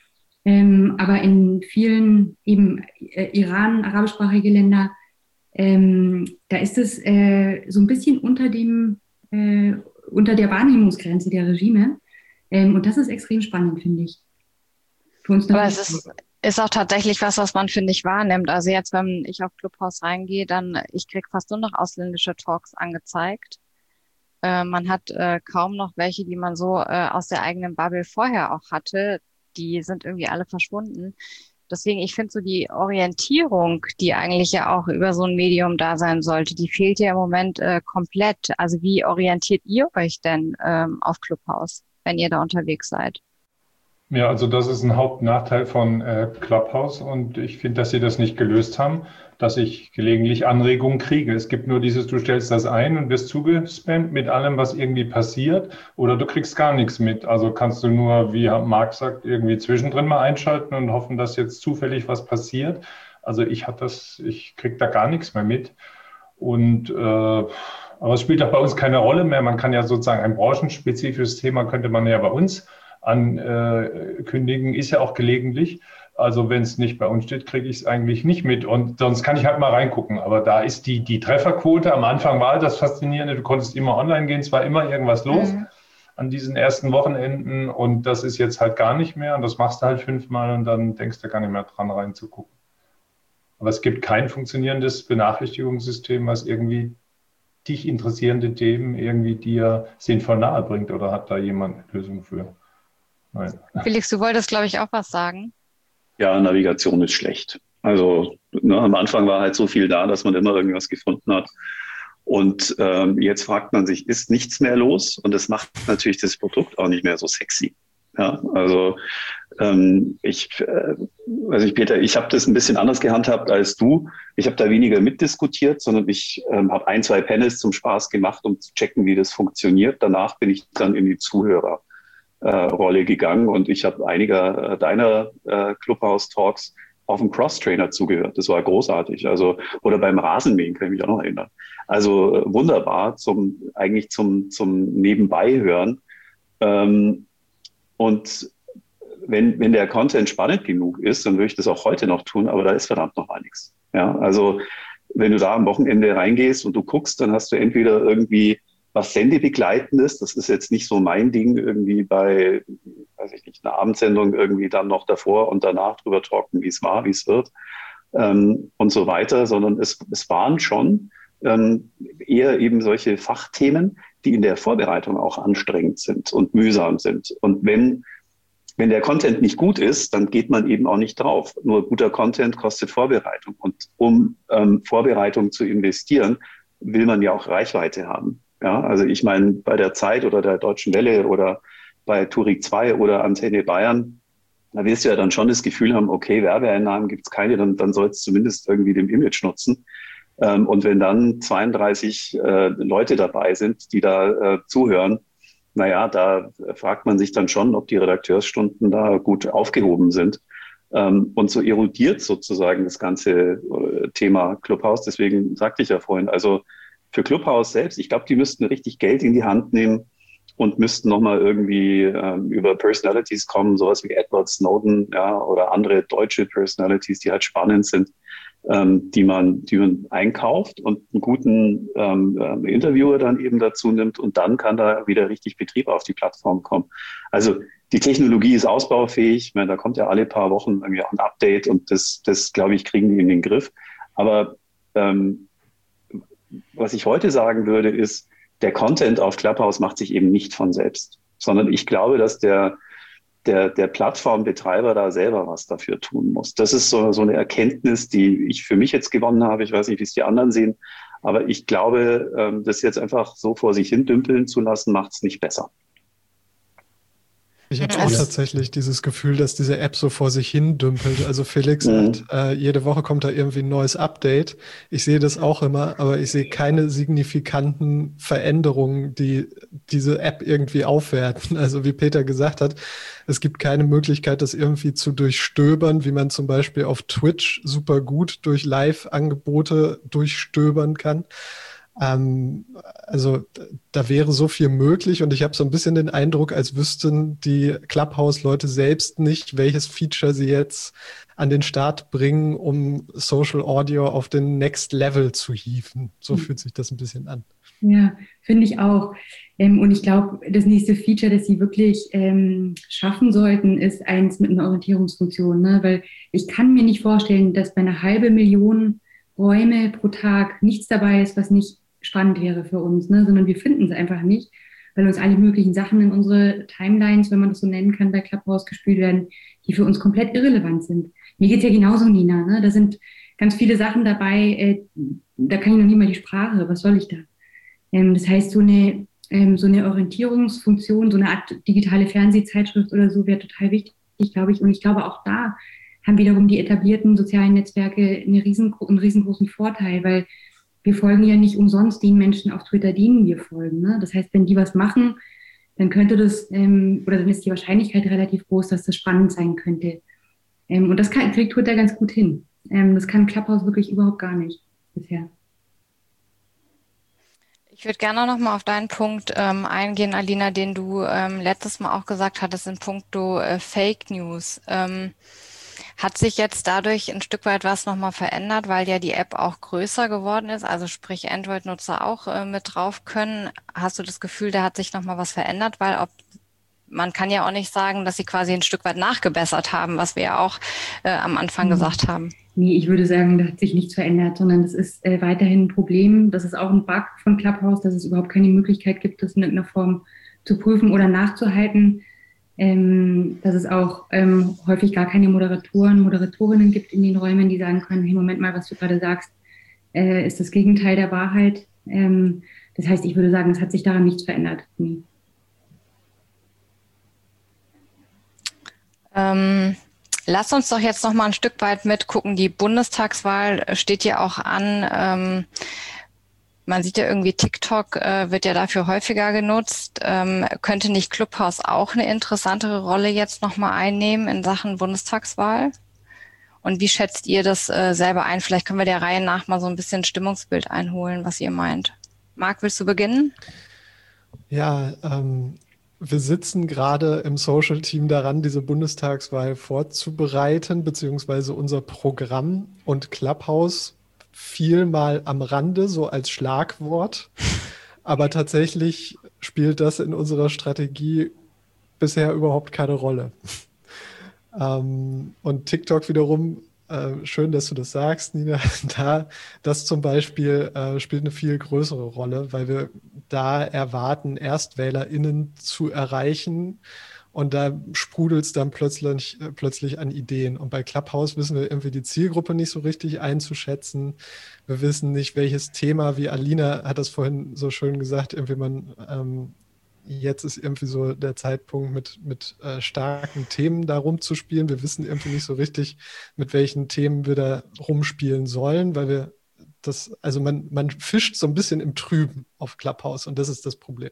ähm, aber in vielen eben äh, Iran, arabischsprachige Länder, ähm, da ist es äh, so ein bisschen unter dem, äh, unter der Wahrnehmungsgrenze der Regime. Ähm, und das ist extrem spannend, finde ich. Für uns aber es ist, ist auch tatsächlich was, was man, finde ich, wahrnimmt. Also jetzt, wenn ich auf Clubhouse reingehe, dann, ich kriege fast nur noch ausländische Talks angezeigt. Äh, man hat äh, kaum noch welche, die man so äh, aus der eigenen Bubble vorher auch hatte. Die sind irgendwie alle verschwunden. Deswegen, ich finde so die Orientierung, die eigentlich ja auch über so ein Medium da sein sollte, die fehlt ja im Moment äh, komplett. Also wie orientiert ihr euch denn ähm, auf Clubhouse, wenn ihr da unterwegs seid? Ja, also das ist ein Hauptnachteil von äh, Clubhouse und ich finde, dass sie das nicht gelöst haben, dass ich gelegentlich Anregungen kriege. Es gibt nur dieses, du stellst das ein und wirst zugespammt mit allem, was irgendwie passiert, oder du kriegst gar nichts mit. Also kannst du nur, wie Marc sagt, irgendwie zwischendrin mal einschalten und hoffen, dass jetzt zufällig was passiert. Also ich habe das, ich kriege da gar nichts mehr mit. Und äh, aber es spielt auch bei uns keine Rolle mehr. Man kann ja sozusagen ein branchenspezifisches Thema könnte man ja bei uns ankündigen, ist ja auch gelegentlich. Also wenn es nicht bei uns steht, kriege ich es eigentlich nicht mit. Und sonst kann ich halt mal reingucken. Aber da ist die, die Trefferquote, am Anfang war das Faszinierende, du konntest immer online gehen, es war immer irgendwas los mhm. an diesen ersten Wochenenden. Und das ist jetzt halt gar nicht mehr. Und das machst du halt fünfmal und dann denkst du gar nicht mehr dran reinzugucken. Aber es gibt kein funktionierendes Benachrichtigungssystem, was irgendwie dich interessierende Themen irgendwie dir sinnvoll nahe bringt. Oder hat da jemand eine Lösung für? Nein. Felix, du wolltest, glaube ich, auch was sagen. Ja, Navigation ist schlecht. Also ne, am Anfang war halt so viel da, dass man immer irgendwas gefunden hat. Und ähm, jetzt fragt man sich, ist nichts mehr los? Und das macht natürlich das Produkt auch nicht mehr so sexy. Ja, also ähm, ich, äh, also ich, Peter, ich habe das ein bisschen anders gehandhabt als du. Ich habe da weniger mitdiskutiert, sondern ich ähm, habe ein, zwei Panels zum Spaß gemacht, um zu checken, wie das funktioniert. Danach bin ich dann in die Zuhörer Äh, Rolle gegangen und ich habe einiger äh, deiner äh, Clubhouse-Talks auf dem Cross-Trainer zugehört. Das war großartig. Also, oder beim Rasenmähen kann ich mich auch noch erinnern. Also äh, wunderbar zum, eigentlich zum, zum Nebenbei-Hören. Ähm, und wenn, wenn der Content spannend genug ist, dann würde ich das auch heute noch tun, aber da ist verdammt noch mal nichts. Ja, also wenn du da am Wochenende reingehst und du guckst, dann hast du entweder irgendwie was Sendebegleitendes, das ist jetzt nicht so mein Ding, irgendwie bei, weiß ich nicht, einer Abendsendung irgendwie dann noch davor und danach drüber talken, wie es war, wie es wird ähm, und so weiter, sondern es, es waren schon ähm, eher eben solche Fachthemen, die in der Vorbereitung auch anstrengend sind und mühsam sind. Und wenn, wenn der Content nicht gut ist, dann geht man eben auch nicht drauf. Nur guter Content kostet Vorbereitung. Und um ähm, Vorbereitung zu investieren, will man ja auch Reichweite haben. Ja, also ich meine, bei der Zeit oder der Deutschen Welle oder bei Turig zwei oder Antenne Bayern, da wirst du ja dann schon das Gefühl haben, okay, Werbeeinnahmen gibt es keine, dann, dann soll es zumindest irgendwie dem Image nutzen. Ähm, und wenn dann zweiunddreißig äh, Leute dabei sind, die da äh, zuhören, naja, da fragt man sich dann schon, ob die Redakteursstunden da gut aufgehoben sind. Ähm, und so erodiert sozusagen das ganze äh, Thema Clubhouse. Deswegen sagte ich ja vorhin, also für Clubhouse selbst, ich glaube, die müssten richtig Geld in die Hand nehmen und müssten nochmal irgendwie ähm, über Personalities kommen, sowas wie Edward Snowden, ja, oder andere deutsche Personalities, die halt spannend sind, ähm, die man, die man einkauft und einen guten ähm, äh, Interviewer dann eben dazu nimmt und dann kann da wieder richtig Betrieb auf die Plattform kommen. Also die Technologie ist ausbaufähig, ich meine, da kommt ja alle paar Wochen irgendwie auch ein Update und das, das glaube ich, kriegen die in den Griff. Aber ähm, was ich heute sagen würde, ist, der Content auf Clubhouse macht sich eben nicht von selbst, sondern ich glaube, dass der, der, der Plattformbetreiber da selber was dafür tun muss. Das ist so, so eine Erkenntnis, die ich für mich jetzt gewonnen habe. Ich weiß nicht, wie es die anderen sehen, aber ich glaube, das jetzt einfach so vor sich hin dümpeln zu lassen, macht es nicht besser. Ich habe auch tatsächlich dieses Gefühl, dass diese App so vor sich hin dümpelt. Also Felix Mhm. sagt, äh, jede Woche kommt da irgendwie ein neues Update. Ich sehe das auch immer, aber ich sehe keine signifikanten Veränderungen, die diese App irgendwie aufwerten. Also wie Peter gesagt hat, es gibt keine Möglichkeit, das irgendwie zu durchstöbern, wie man zum Beispiel auf Twitch super gut durch Live-Angebote durchstöbern kann. Ähm, also da wäre so viel möglich und ich habe so ein bisschen den Eindruck, als wüssten die Clubhouse-Leute selbst nicht, welches Feature sie jetzt an den Start bringen, um Social Audio auf den Next Level zu hieven. So fühlt sich das ein bisschen an. Ja, finde ich auch. Ähm, und ich glaube, das nächste Feature, das sie wirklich ähm, schaffen sollten, ist eins mit einer Orientierungsfunktion. Ne? Weil ich kann mir nicht vorstellen, dass bei einer halben Million Räume pro Tag nichts dabei ist, was nicht spannend wäre für uns, ne? Sondern wir finden es einfach nicht, weil uns alle möglichen Sachen in unsere Timelines, wenn man das so nennen kann, bei Clubhouse gespielt werden, die für uns komplett irrelevant sind. Mir geht's ja genauso, Nina. Ne? Da sind ganz viele Sachen dabei, äh, da kann ich noch nie mal die Sprache, was soll ich da? Ähm, das heißt, so eine, ähm, so eine Orientierungsfunktion, so eine Art digitale Fernsehzeitschrift oder so wäre total wichtig, glaube ich. Und ich glaube, auch da haben wiederum die etablierten sozialen Netzwerke eine riesen, einen riesengroßen Vorteil, weil wir folgen ja nicht umsonst den Menschen auf Twitter, denen wir folgen. Ne? Das heißt, wenn die was machen, dann könnte das, ähm, oder dann ist die Wahrscheinlichkeit relativ groß, dass das spannend sein könnte. Ähm, und das kann, kriegt Twitter ganz gut hin. Ähm, das kann Clubhouse wirklich überhaupt gar nicht bisher. Ich würde gerne noch mal auf deinen Punkt ähm, eingehen, Alina, den du ähm, letztes Mal auch gesagt hattest in puncto äh, Fake News. Ähm, Hat sich jetzt dadurch ein Stück weit was nochmal verändert, weil ja die App auch größer geworden ist, also sprich Android-Nutzer auch äh, mit drauf können? Hast du das Gefühl, da hat sich nochmal was verändert? Weil ob, man kann ja auch nicht sagen, dass sie quasi ein Stück weit nachgebessert haben, was wir ja auch äh, am Anfang mhm. gesagt haben. Nee, ich würde sagen, da hat sich nichts verändert, sondern es ist äh, weiterhin ein Problem. Das ist auch ein Bug von Clubhouse, dass es überhaupt keine Möglichkeit gibt, das in irgendeiner Form zu prüfen oder nachzuhalten. Ähm, dass es auch ähm, häufig gar keine Moderatoren, Moderatorinnen gibt in den Räumen, die sagen können, hey, Moment mal, was du gerade sagst, äh, ist das Gegenteil der Wahrheit. Ähm, das heißt, ich würde sagen, es hat sich daran nichts verändert. Nee. Ähm, lass uns doch jetzt noch mal ein Stück weit mitgucken. Die Bundestagswahl steht ja auch an. Ähm, Man sieht ja irgendwie, TikTok äh, wird ja dafür häufiger genutzt. Ähm, könnte nicht Clubhouse auch eine interessantere Rolle jetzt nochmal einnehmen in Sachen Bundestagswahl? Und wie schätzt ihr das äh, selber ein? Vielleicht können wir der Reihe nach mal so ein bisschen Stimmungsbild einholen, was ihr meint. Marc, willst du beginnen? Ja, ähm, wir sitzen gerade im Social-Team daran, diese Bundestagswahl vorzubereiten, beziehungsweise unser Programm und Clubhouse viel mal am Rande, so als Schlagwort. Aber tatsächlich spielt das in unserer Strategie bisher überhaupt keine Rolle. ähm, und TikTok wiederum, äh, schön, dass du das sagst, Nina, da, das zum Beispiel äh, spielt eine viel größere Rolle, weil wir da erwarten, ErstwählerInnen zu erreichen. Und da sprudelt es dann plötzlich, äh, plötzlich an Ideen. Und bei Clubhouse wissen wir irgendwie die Zielgruppe nicht so richtig einzuschätzen. Wir wissen nicht, welches Thema, wie Alina hat das vorhin so schön gesagt, irgendwie man, ähm, jetzt ist irgendwie so der Zeitpunkt, mit, mit äh, starken Themen da rumzuspielen. Wir wissen irgendwie nicht so richtig, mit welchen Themen wir da rumspielen sollen, weil wir das, also man, man fischt so ein bisschen im Trüben auf Clubhouse und das ist das Problem.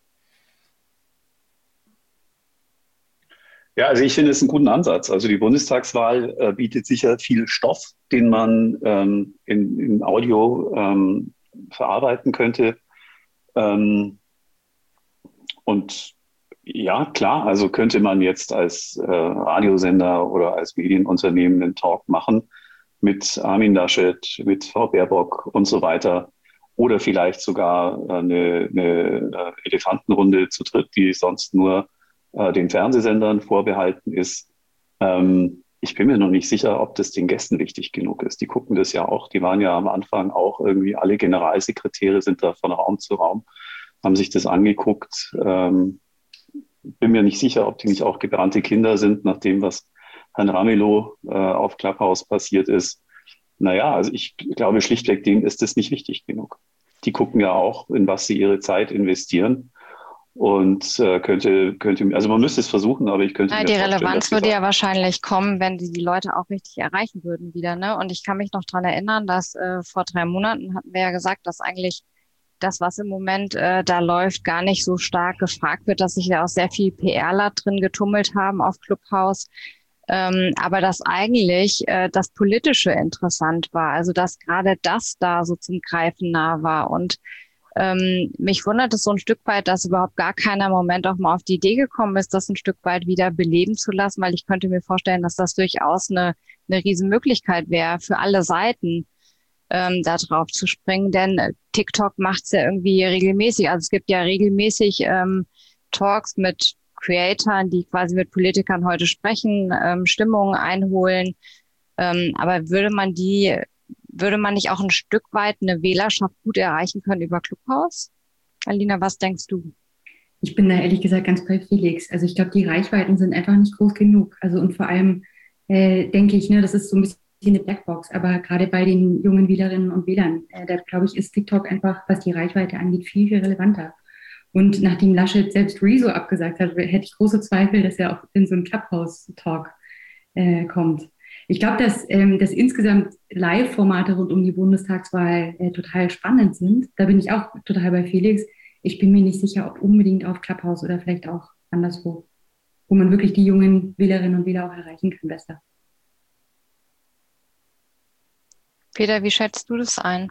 Ja, also ich finde es einen guten Ansatz. Also die Bundestagswahl äh, bietet sicher viel Stoff, den man ähm, in, in Audio ähm, verarbeiten könnte. Ähm, und ja, klar, also könnte man jetzt als äh, Radiosender oder als Medienunternehmen einen Talk machen mit Armin Laschet, mit Frau Baerbock und so weiter. Oder vielleicht sogar eine, eine Elefantenrunde zu dritt, die sonst nur den Fernsehsendern vorbehalten ist. Ähm, ich bin mir noch nicht sicher, ob das den Gästen wichtig genug ist. Die gucken das ja auch. Die waren ja am Anfang auch irgendwie, alle Generalsekretäre sind da von Raum zu Raum, haben sich das angeguckt. Ähm, bin mir nicht sicher, ob die nicht auch gebrannte Kinder sind, nach dem, was Herrn Ramelow äh, auf Clubhouse passiert ist. Naja, also ich glaube schlichtweg, denen ist das nicht wichtig genug. Die gucken ja auch, in was sie ihre Zeit investieren. Und äh, könnte, könnte, also man müsste es versuchen, aber ich könnte. Ja, die Relevanz würde ja wahrscheinlich kommen, wenn die die Leute auch richtig erreichen würden wieder, ne? Und ich kann mich noch dran erinnern, dass äh, vor drei Monaten hatten wir ja gesagt, dass eigentlich das, was im Moment äh, da läuft, gar nicht so stark gefragt wird, dass sich da auch sehr viel PRler drin getummelt haben auf Clubhouse. Ähm, aber dass eigentlich äh, das Politische interessant war, also dass gerade das da so zum Greifen nah war. Und ähm, mich wundert es so ein Stück weit, dass überhaupt gar keiner im Moment auch mal auf die Idee gekommen ist, das ein Stück weit wieder beleben zu lassen, weil ich könnte mir vorstellen, dass das durchaus eine, eine Riesenmöglichkeit wäre für alle Seiten, ähm, da drauf zu springen. Denn TikTok macht es ja irgendwie regelmäßig. Also es gibt ja regelmäßig ähm, Talks mit Creatoren, die quasi mit Politikern heute sprechen, ähm, Stimmungen einholen. Ähm, aber würde man die, würde man nicht auch ein Stück weit eine Wählerschaft gut erreichen können über Clubhouse? Alina, was denkst du? Ich bin da ehrlich gesagt ganz bei Felix. Also ich glaube, die Reichweiten sind einfach nicht groß genug. Also und vor allem äh, denke ich, ne, das ist so ein bisschen eine Blackbox, aber gerade bei den jungen Wählerinnen und Wählern, äh, da glaube ich, ist TikTok einfach, was die Reichweite angeht, viel, viel relevanter. Und nachdem Laschet selbst Rezo abgesagt hat, hätte ich große Zweifel, dass er auch in so einen Clubhouse-Talk äh, kommt. Ich glaube, dass, ähm, dass insgesamt Live-Formate rund um die Bundestagswahl äh, total spannend sind. Da bin ich auch total bei Felix. Ich bin mir nicht sicher, ob unbedingt auf Clubhouse oder vielleicht auch anderswo, wo man wirklich die jungen Wählerinnen und Wähler auch erreichen kann, besser. Peter, wie schätzt du das ein?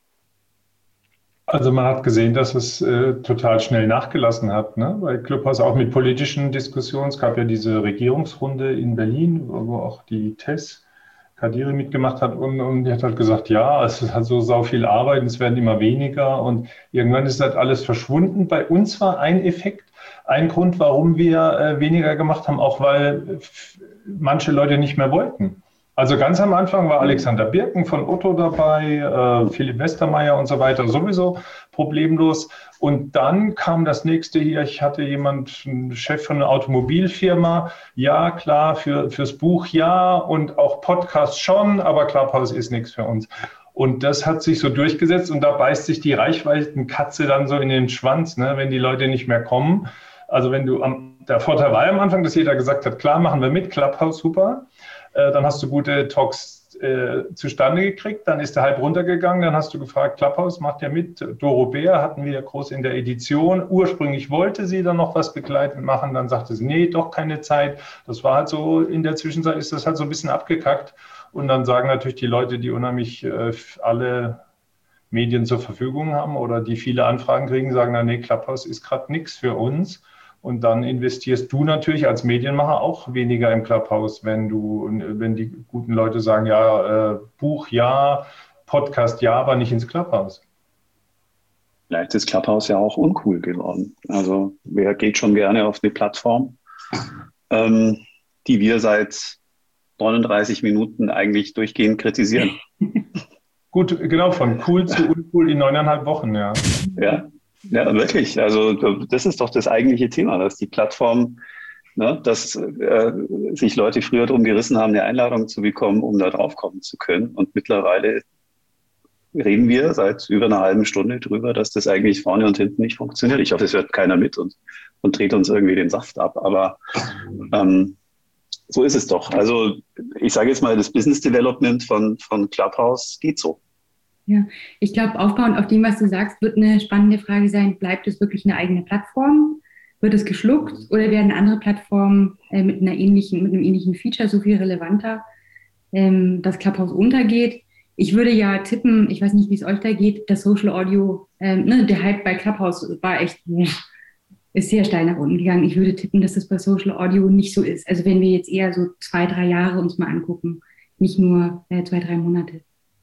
Also man hat gesehen, dass es äh, total schnell nachgelassen hat, ne? Bei Clubhouse auch mit politischen Diskussionen. Es gab ja diese Regierungsrunde in Berlin, wo auch die Tess Kadiri mitgemacht hat und, und die hat halt gesagt, ja, es hat so sau viel Arbeit, es werden immer weniger und irgendwann ist halt alles verschwunden. Bei uns war ein Effekt, ein Grund, warum wir äh, weniger gemacht haben, auch weil manche Leute nicht mehr wollten. Also ganz am Anfang war Alexander Birken von Otto dabei, äh, Philipp Westermeier und so weiter, sowieso problemlos. Und dann kam das nächste hier, ich hatte jemand, einen Chef von einer Automobilfirma, ja klar, für, fürs Buch ja und auch Podcast schon, aber Clubhouse ist nichts für uns. Und das hat sich so durchgesetzt und da beißt sich die Reichweitenkatze dann so in den Schwanz, ne, wenn die Leute nicht mehr kommen. Also wenn du, am, der Vorteil war am Anfang, dass jeder gesagt hat, klar, machen wir mit, Clubhouse, super. Dann hast du gute Talks äh, zustande gekriegt, dann ist der Hype runtergegangen, dann hast du gefragt, Clubhouse macht ja mit, Doro Bär hatten wir groß in der Edition, ursprünglich wollte sie dann noch was begleitend machen, dann sagte sie, nee, doch keine Zeit, das war halt so, in der Zwischenzeit ist das halt so ein bisschen abgekackt und dann sagen natürlich die Leute, die unheimlich äh, alle Medien zur Verfügung haben oder die viele Anfragen kriegen, sagen, na nee, Clubhouse ist gerade nichts für uns. Und dann investierst du natürlich als Medienmacher auch weniger im Clubhouse, wenn du, wenn die guten Leute sagen, ja, äh, Buch ja, Podcast ja, aber nicht ins Clubhouse. Vielleicht ist Clubhouse ja auch uncool geworden. Also wer geht schon gerne auf eine Plattform, ähm, die wir seit neununddreißig Minuten eigentlich durchgehend kritisieren. Gut, genau, von cool zu uncool in neuneinhalb Wochen, ja. Ja. Ja, wirklich. Also das ist doch das eigentliche Thema, dass die Plattform, ne, dass äh, sich Leute früher darum gerissen haben, eine Einladung zu bekommen, um da drauf kommen zu können. Und mittlerweile reden wir seit über einer halben Stunde drüber, dass das eigentlich vorne und hinten nicht funktioniert. Ich hoffe, es hört keiner mit und, und dreht uns irgendwie den Saft ab. Aber ähm, so ist es doch. Also ich sage jetzt mal, das Business Development von, von Clubhouse geht so. Ja, ich glaube, aufbauend auf dem, was du sagst, wird eine spannende Frage sein, bleibt es wirklich eine eigene Plattform? Wird es geschluckt oder werden andere Plattformen äh, mit einer ähnlichen, mit einem ähnlichen Feature so viel relevanter, ähm, dass Clubhouse untergeht? Ich würde ja tippen, ich weiß nicht, wie es euch da geht, das Social Audio, ähm, ne, der Hype bei Clubhouse war echt, ist sehr steil nach unten gegangen. Ich würde tippen, dass das bei Social Audio nicht so ist. Also wenn wir jetzt eher so zwei, drei Jahre uns mal angucken, nicht nur äh, zwei, drei Monate.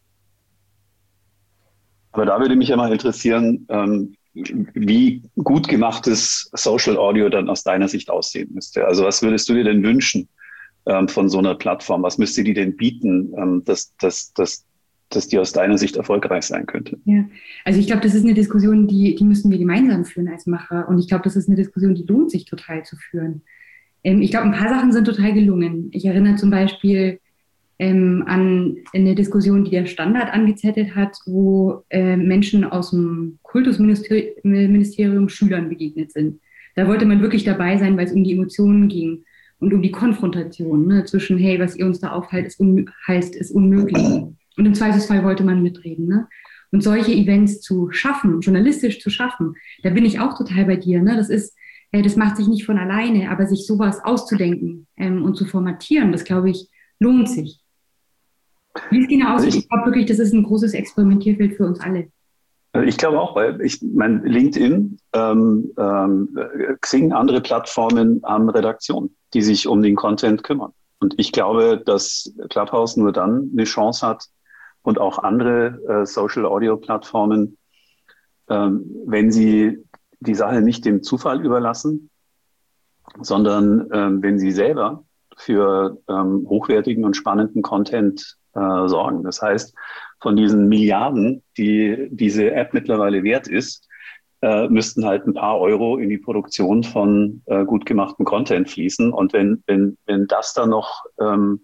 Aber da würde mich ja mal interessieren, ähm, wie gut gemachtes Social Audio dann aus deiner Sicht aussehen müsste. Also was würdest du dir denn wünschen ähm, von so einer Plattform? Was müsste die denn bieten, ähm, dass, dass, dass, dass die aus deiner Sicht erfolgreich sein könnte? Ja, also ich glaube, das ist eine Diskussion, die, die müssen wir gemeinsam führen als Macher. Und ich glaube, das ist eine Diskussion, die lohnt sich total zu führen. Ähm, ich glaube, ein paar Sachen sind total gelungen. Ich erinnere zum Beispiel ähm, an eine Diskussion, die der Standard angezettelt hat, wo äh, Menschen aus dem Kultusministerium Schülern begegnet sind. Da wollte man wirklich dabei sein, weil es um die Emotionen ging und um die Konfrontation, ne, zwischen, hey, was ihr uns da aufhält, ist un- heißt, ist unmöglich. Und im Zweifelsfall wollte man mitreden. Ne? Und solche Events zu schaffen, journalistisch zu schaffen, da bin ich auch total bei dir. Ne? Das ist, äh, das macht sich nicht von alleine, aber sich sowas auszudenken ähm, und zu formatieren, das, glaube ich, lohnt sich. Wie es genau aussieht, ich glaube wirklich, das ist ein großes Experimentierfeld für uns alle. Ich glaube auch, weil ich mein LinkedIn, ähm, ähm, Xing, andere Plattformen haben Redaktionen, die sich um den Content kümmern. Und ich glaube, dass Clubhouse nur dann eine Chance hat und auch andere äh, Social-Audio-Plattformen, ähm, wenn sie die Sache nicht dem Zufall überlassen, sondern ähm, wenn sie selber für ähm, hochwertigen und spannenden Content äh, sorgen. Das heißt, von diesen Milliarden, die diese App mittlerweile wert ist, äh, müssten halt ein paar Euro in die Produktion von äh, gut gemachten Content fließen. Und wenn, wenn, wenn das dann noch ähm,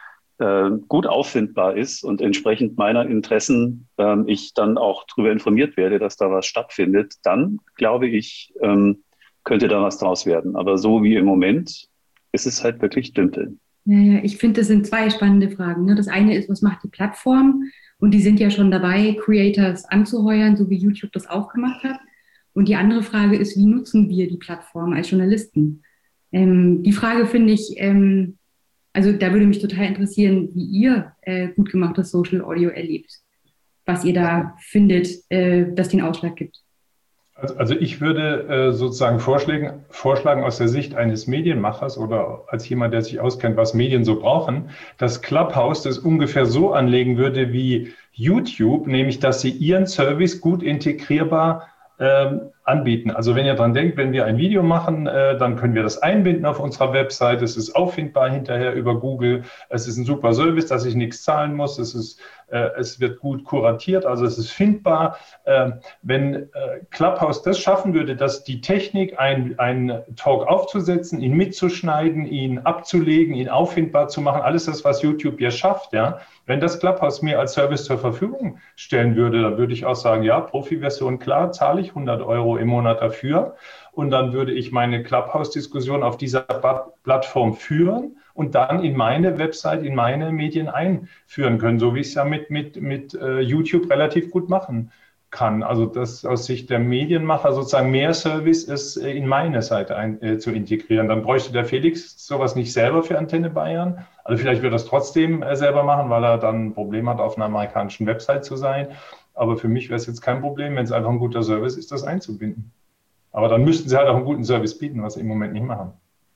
äh, gut auffindbar ist und entsprechend meiner Interessen äh, ich dann auch darüber informiert werde, dass da was stattfindet, dann glaube ich, ähm, könnte da was draus werden. Aber so wie im Moment ist es halt wirklich Dümpeln. Ja, ja, ich finde, das sind zwei spannende Fragen. Ne? Das eine ist, was macht die Plattform? Und die sind ja schon dabei, Creators anzuheuern, so wie YouTube das auch gemacht hat. Und die andere Frage ist, wie nutzen wir die Plattform als Journalisten? Ähm, die Frage finde ich, ähm, also da würde mich total interessieren, wie ihr äh, gut gemachtes Social Audio erlebt. Was ihr da findet, äh, das den Ausschlag gibt. Also, also ich würde äh, sozusagen vorschlagen, vorschlagen aus der Sicht eines Medienmachers oder als jemand, der sich auskennt, was Medien so brauchen, dass Clubhouse das ungefähr so anlegen würde wie YouTube, nämlich dass sie ihren Service gut integrierbar ähm, anbieten. Also wenn ihr dran denkt, wenn wir ein Video machen, äh, dann können wir das einbinden auf unserer Website. Es ist auffindbar hinterher über Google. Es ist ein super Service, dass ich nichts zahlen muss. Es ist, äh, es wird gut kuratiert, also es ist findbar. Äh, wenn äh, Clubhouse das schaffen würde, dass die Technik, ein, ein Talk aufzusetzen, ihn mitzuschneiden, ihn abzulegen, ihn auffindbar zu machen, alles das, was YouTube ja schafft, ja. Wenn das Clubhouse mir als Service zur Verfügung stellen würde, dann würde ich auch sagen, ja, Profi-Version, klar, zahle ich hundert Euro im Monat dafür. Und dann würde ich meine Clubhouse-Diskussion auf dieser Plattform führen und dann in meine Website, in meine Medien einführen können, so wie ich es ja mit, mit, mit uh, YouTube relativ gut machen kann. Also das aus Sicht der Medienmacher sozusagen mehr Service ist, in meine Seite ein, äh, zu integrieren. Dann bräuchte der Felix sowas nicht selber für Antenne Bayern. Also vielleicht wird er das trotzdem äh, selber machen, weil er dann ein Problem hat, auf einer amerikanischen Website zu sein. Aber für mich wäre es jetzt kein Problem, wenn es einfach ein guter Service ist, das einzubinden. Aber dann müssten sie halt auch einen guten Service bieten, was sie im Moment nicht machen.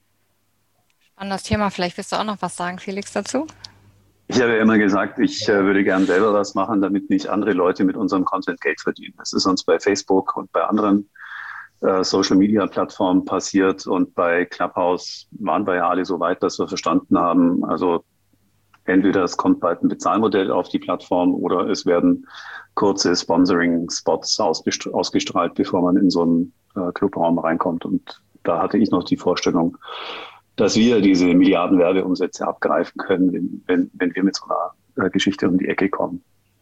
Spannendes Thema. Vielleicht willst du auch noch was sagen, Felix, dazu? Ich habe ja immer gesagt, ich äh, würde gern selber was machen, damit nicht andere Leute mit unserem Content Geld verdienen. Das ist uns bei Facebook und bei anderen äh, Social-Media-Plattformen passiert. Und bei Clubhouse waren wir ja alle so weit, dass wir verstanden haben, also entweder es kommt bald ein Bezahlmodell auf die Plattform oder es werden kurze Sponsoring-Spots ausgestrahlt, bevor man in so einen äh, Clubraum reinkommt. Und da hatte ich noch die Vorstellung, dass wir diese Milliarden Werbeumsätze abgreifen können, wenn, wenn, wenn wir mit so einer äh, Geschichte um die Ecke kommen.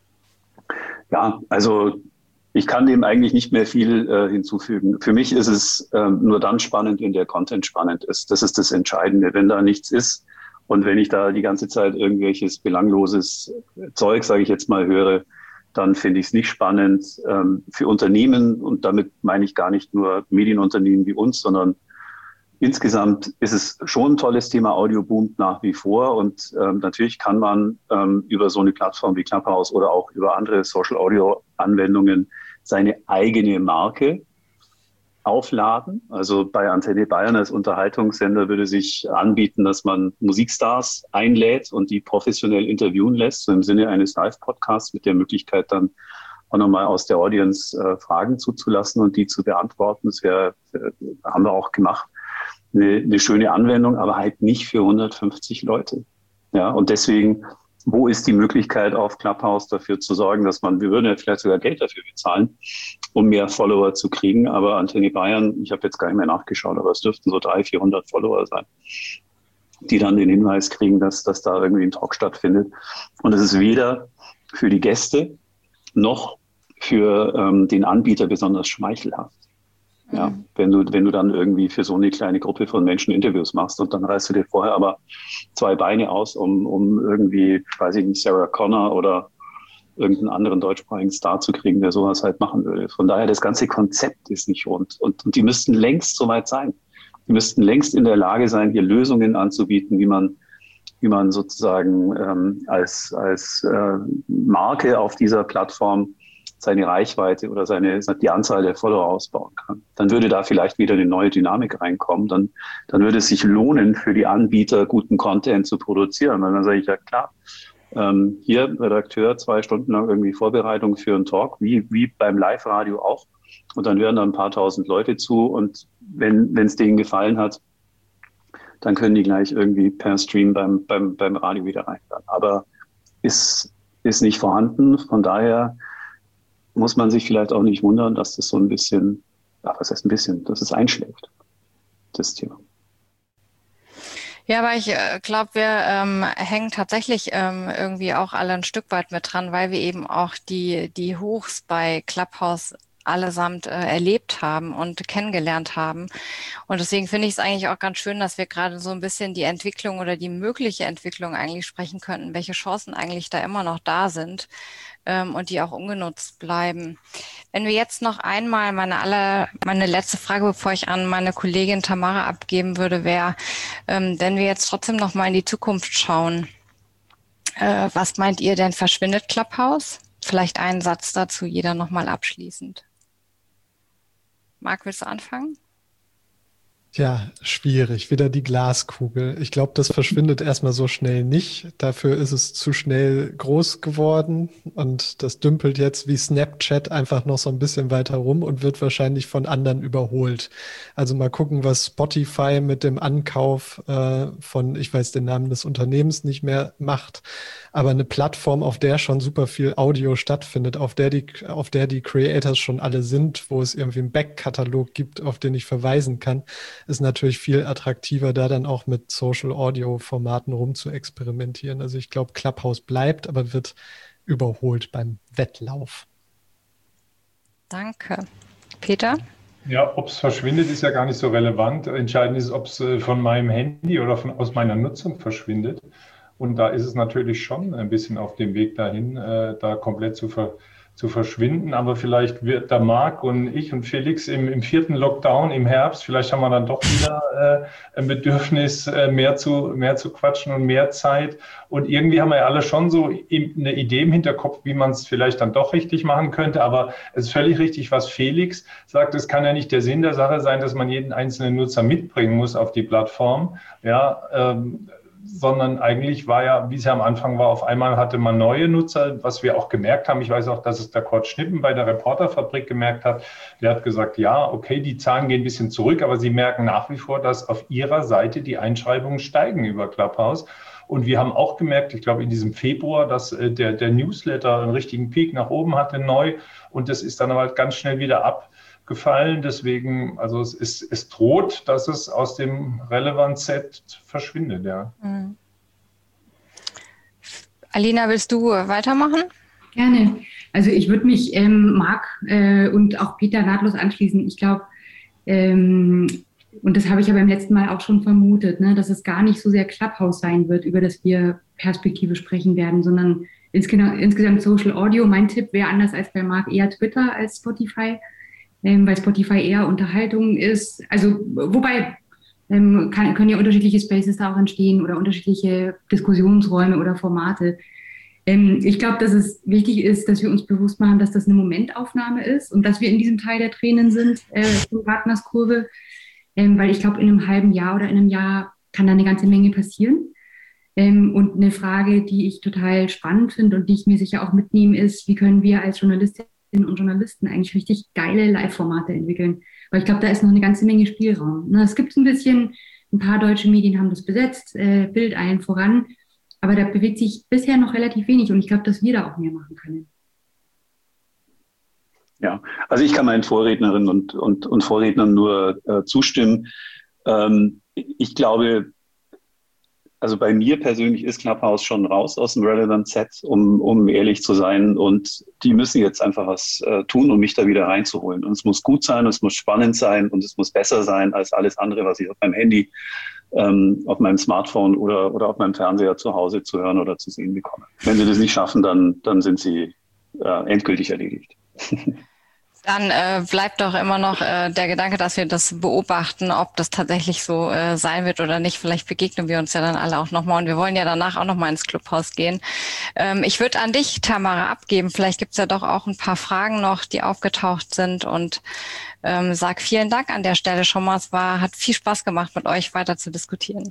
Ja, also ich kann dem eigentlich nicht mehr viel äh, hinzufügen. Für mich ist es äh, nur dann spannend, wenn der Content spannend ist. Das ist das Entscheidende. Wenn da nichts ist und wenn ich da die ganze Zeit irgendwelches belangloses Zeug, sage ich jetzt mal, höre, dann finde ich es nicht spannend. Ähm, für Unternehmen, und damit meine ich gar nicht nur Medienunternehmen wie uns, sondern insgesamt ist es schon ein tolles Thema. Audio boomt nach wie vor und ähm, natürlich kann man ähm, über so eine Plattform wie Clubhouse oder auch über andere Social-Audio-Anwendungen seine eigene Marke aufladen. Also bei Antenne Bayern als Unterhaltungssender würde sich anbieten, dass man Musikstars einlädt und die professionell interviewen lässt, so im Sinne eines Live-Podcasts mit der Möglichkeit dann auch nochmal aus der Audience äh, Fragen zuzulassen und die zu beantworten. Das wär, äh, haben wir auch gemacht. eine, eine schöne Anwendung, aber halt nicht für hundertfünfzig Leute. Ja, und deswegen, wo ist die Möglichkeit auf Clubhouse dafür zu sorgen, dass man, wir würden ja vielleicht sogar Geld dafür bezahlen, um mehr Follower zu kriegen, aber Antenne Bayern, ich habe jetzt gar nicht mehr nachgeschaut, aber es dürften so dreihundert, vierhundert Follower sein, die dann den Hinweis kriegen, dass, dass da irgendwie ein Talk stattfindet. Und es ist weder für die Gäste noch für ähm, den Anbieter besonders schmeichelhaft. Ja, mhm. wenn du, wenn du dann irgendwie für so eine kleine Gruppe von Menschen Interviews machst und dann reißt du dir vorher aber zwei Beine aus, um, um irgendwie, weiß ich nicht, Sarah Connor oder irgendeinen anderen deutschsprachigen Star zu kriegen, der sowas halt machen würde. Von daher, das ganze Konzept ist nicht rund. Und, und die müssten längst soweit sein. Die müssten längst in der Lage sein, hier Lösungen anzubieten, wie man, wie man sozusagen ähm, als, als äh, Marke auf dieser Plattform seine Reichweite oder seine, die Anzahl der Follower ausbauen kann. Dann würde da vielleicht wieder eine neue Dynamik reinkommen. Dann, dann würde es sich lohnen, für die Anbieter guten Content zu produzieren. Weil dann sage ich, ja klar, ähm, hier Redakteur, zwei Stunden lang irgendwie Vorbereitung für einen Talk, wie, wie beim Live-Radio auch. Und dann hören da ein paar tausend Leute zu. Und wenn es denen gefallen hat, dann können die gleich irgendwie per Stream beim, beim, beim Radio wieder reinhören. Aber ist, ist nicht vorhanden. Von daher muss man sich vielleicht auch nicht wundern, dass das so ein bisschen, ach, was heißt ein bisschen, dass es einschläft, das Thema. Ja, aber ich äh, glaube, wir ähm, hängen tatsächlich ähm, irgendwie auch alle ein Stück weit mit dran, weil wir eben auch die, die Hochs bei Clubhouse allesamt äh, erlebt haben und kennengelernt haben. Und deswegen finde ich es eigentlich auch ganz schön, dass wir gerade so ein bisschen die Entwicklung oder die mögliche Entwicklung eigentlich sprechen könnten, welche Chancen eigentlich da immer noch da sind ähm, und die auch ungenutzt bleiben. Wenn wir jetzt noch einmal meine aller, meine letzte Frage, bevor ich an meine Kollegin Tamara abgeben würde, wäre, ähm, wenn wir jetzt trotzdem noch mal in die Zukunft schauen, äh, was meint ihr denn, verschwindet Clubhouse? Vielleicht einen Satz dazu, jeder noch mal abschließend. Marc, willst du anfangen? Ja, schwierig. Wieder die Glaskugel. Ich glaube, das verschwindet erstmal so schnell nicht. Dafür ist es zu schnell groß geworden und das dümpelt jetzt wie Snapchat einfach noch so ein bisschen weiter rum und wird wahrscheinlich von anderen überholt. Also mal gucken, was Spotify mit dem Ankauf äh, von, ich weiß den Namen des Unternehmens nicht mehr, macht. Aber eine Plattform, auf der schon super viel Audio stattfindet, auf der die, auf der die Creators schon alle sind, wo es irgendwie einen Backkatalog gibt, auf den ich verweisen kann, ist natürlich viel attraktiver, da dann auch mit Social-Audio-Formaten rum zu experimentieren. Also ich glaube, Clubhouse bleibt, aber wird überholt beim Wettlauf. Danke. Peter? Ja, ob es verschwindet, ist ja gar nicht so relevant. Entscheidend ist, ob es von meinem Handy oder von, aus meiner Nutzung verschwindet. Und da ist es natürlich schon ein bisschen auf dem Weg dahin, äh, da komplett zu ver zu verschwinden, aber vielleicht wird da Marc und ich und Felix im, im vierten Lockdown im Herbst, vielleicht haben wir dann doch wieder äh, ein Bedürfnis, äh, mehr zu mehr zu quatschen und mehr Zeit. Und irgendwie haben wir ja alle schon so eine Idee im Hinterkopf, wie man es vielleicht dann doch richtig machen könnte. Aber es ist völlig richtig, was Felix sagt. Es kann ja nicht der Sinn der Sache sein, dass man jeden einzelnen Nutzer mitbringen muss auf die Plattform. Ja, ähm, sondern eigentlich war ja, wie es ja am Anfang war, auf einmal hatte man neue Nutzer, was wir auch gemerkt haben. Ich weiß auch, dass es der Kurt Schnippen bei der Reporterfabrik gemerkt hat. Der hat gesagt, ja, okay, die Zahlen gehen ein bisschen zurück, aber sie merken nach wie vor, dass auf ihrer Seite die Einschreibungen steigen über Clubhouse. Und wir haben auch gemerkt, ich glaube in diesem Februar, dass äh, der, der Newsletter einen richtigen Peak nach oben hatte, neu. Und das ist dann aber halt ganz schnell wieder ab. gefallen. Deswegen, also es ist, es droht, dass es aus dem Relevant-Set verschwindet, ja. Mhm. Alina, willst du weitermachen? Gerne. Also ich würde mich ähm, Marc äh, und auch Peter nahtlos anschließen. Ich glaube, ähm, und das habe ich ja beim letzten Mal auch schon vermutet, ne, dass es gar nicht so sehr Clubhouse sein wird, über das wir Perspektive sprechen werden, sondern insgesamt, insgesamt Social Audio. Mein Tipp wäre anders als bei Marc eher Twitter als Spotify. Ähm, weil Spotify eher Unterhaltung ist. Also wobei ähm, kann, können ja unterschiedliche Spaces da auch entstehen oder unterschiedliche Diskussionsräume oder Formate. Ähm, ich glaube, dass es wichtig ist, dass wir uns bewusst machen, dass das eine Momentaufnahme ist und dass wir in diesem Teil der Tränen sind, äh, von Gartners Kurve. Ähm, weil ich glaube, in einem halben Jahr oder in einem Jahr kann da eine ganze Menge passieren. Ähm, und eine Frage, die ich total spannend finde und die ich mir sicher auch mitnehme, ist, wie können wir als Journalistinnen und Journalisten eigentlich richtig geile Live-Formate entwickeln. Aber ich glaube, da ist noch eine ganze Menge Spielraum. Ne? Es gibt ein bisschen, ein paar deutsche Medien haben das besetzt, äh, Bild allen voran, aber da bewegt sich bisher noch relativ wenig und ich glaube, dass wir da auch mehr machen können. Ja, also ich kann meinen Vorrednerinnen und, und, und Vorrednern nur äh, zustimmen. Ähm, ich glaube, also bei mir persönlich ist Clubhouse schon raus aus dem Relevant Set, um, um ehrlich zu sein. Und die müssen jetzt einfach was äh, tun, um mich da wieder reinzuholen. Und es muss gut sein, es muss spannend sein und es muss besser sein als alles andere, was ich auf meinem Handy, ähm, auf meinem Smartphone oder, oder auf meinem Fernseher zu Hause zu hören oder zu sehen bekomme. Wenn sie das nicht schaffen, dann, dann sind sie äh, endgültig erledigt. Dann äh, bleibt doch immer noch äh, der Gedanke, dass wir das beobachten, ob das tatsächlich so äh, sein wird oder nicht. Vielleicht begegnen wir uns ja dann alle auch nochmal und wir wollen ja danach auch nochmal ins Clubhaus gehen. Ähm, ich würde an dich, Tamara, abgeben. Vielleicht gibt's ja doch auch ein paar Fragen noch, die aufgetaucht sind und ähm, sag vielen Dank an der Stelle schon mal. Es war, hat viel Spaß gemacht, mit euch weiter zu diskutieren.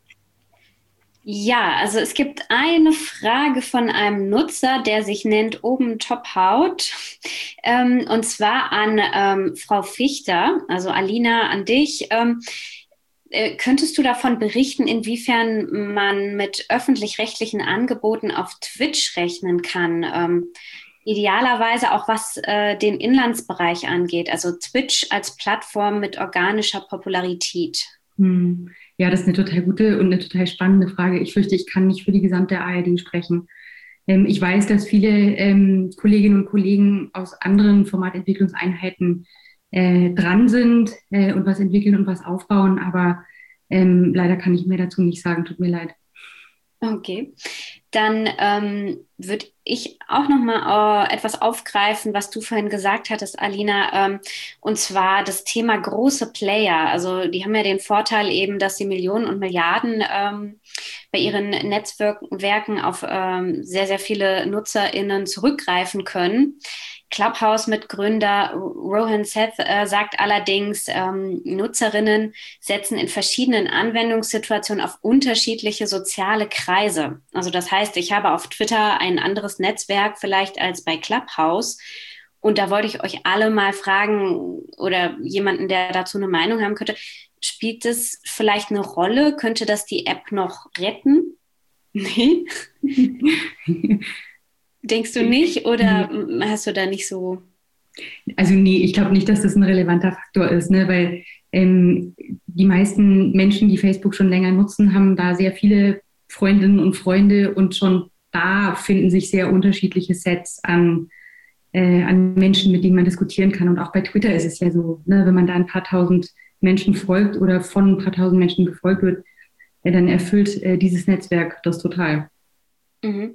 Ja, also es gibt eine Frage von einem Nutzer, der sich nennt Oben Top Haut, ähm, und zwar an ähm, Frau Fichter, also Alina, an dich. Ähm, äh, könntest du davon berichten, inwiefern man mit öffentlich-rechtlichen Angeboten auf Twitch rechnen kann? Ähm, idealerweise auch was äh, den Inlandsbereich angeht, also Twitch als Plattform mit organischer Popularität. Hm. Ja, das ist eine total gute und eine total spannende Frage. Ich fürchte, ich kann nicht für die gesamte A R D sprechen. Ähm, ich weiß, dass viele ähm, Kolleginnen und Kollegen aus anderen Formatentwicklungseinheiten äh, dran sind äh, und was entwickeln und was aufbauen, aber ähm, leider kann ich mehr dazu nicht sagen. Tut mir leid. Okay, dann ähm, würde ich auch nochmal äh, etwas aufgreifen, was du vorhin gesagt hattest, Alina, ähm, und zwar das Thema große Player. Also die haben ja den Vorteil eben, dass sie Millionen und Milliarden ähm, bei ihren Netzwerken auf ähm, sehr, sehr viele NutzerInnen zurückgreifen können. Clubhouse mit Gründer Rohan Seth äh, sagt allerdings, ähm, Nutzerinnen setzen in verschiedenen Anwendungssituationen auf unterschiedliche soziale Kreise. Also das heißt, ich habe auf Twitter ein anderes Netzwerk vielleicht als bei Clubhouse. Und da wollte ich euch alle mal fragen oder jemanden, der dazu eine Meinung haben könnte, spielt das vielleicht eine Rolle? Könnte das die App noch retten? Nee? Denkst du nicht oder hast du da nicht so? Also nee, ich glaube nicht, dass das ein relevanter Faktor ist, ne? Weil ähm, die meisten Menschen, die Facebook schon länger nutzen, haben da sehr viele Freundinnen und Freunde und schon da finden sich sehr unterschiedliche Sets an, äh, an Menschen, mit denen man diskutieren kann. Und auch bei Twitter ist es ja so, ne? Wenn man da ein paar tausend Menschen folgt oder von ein paar tausend Menschen gefolgt wird, äh, dann erfüllt äh, dieses Netzwerk das total. Mhm.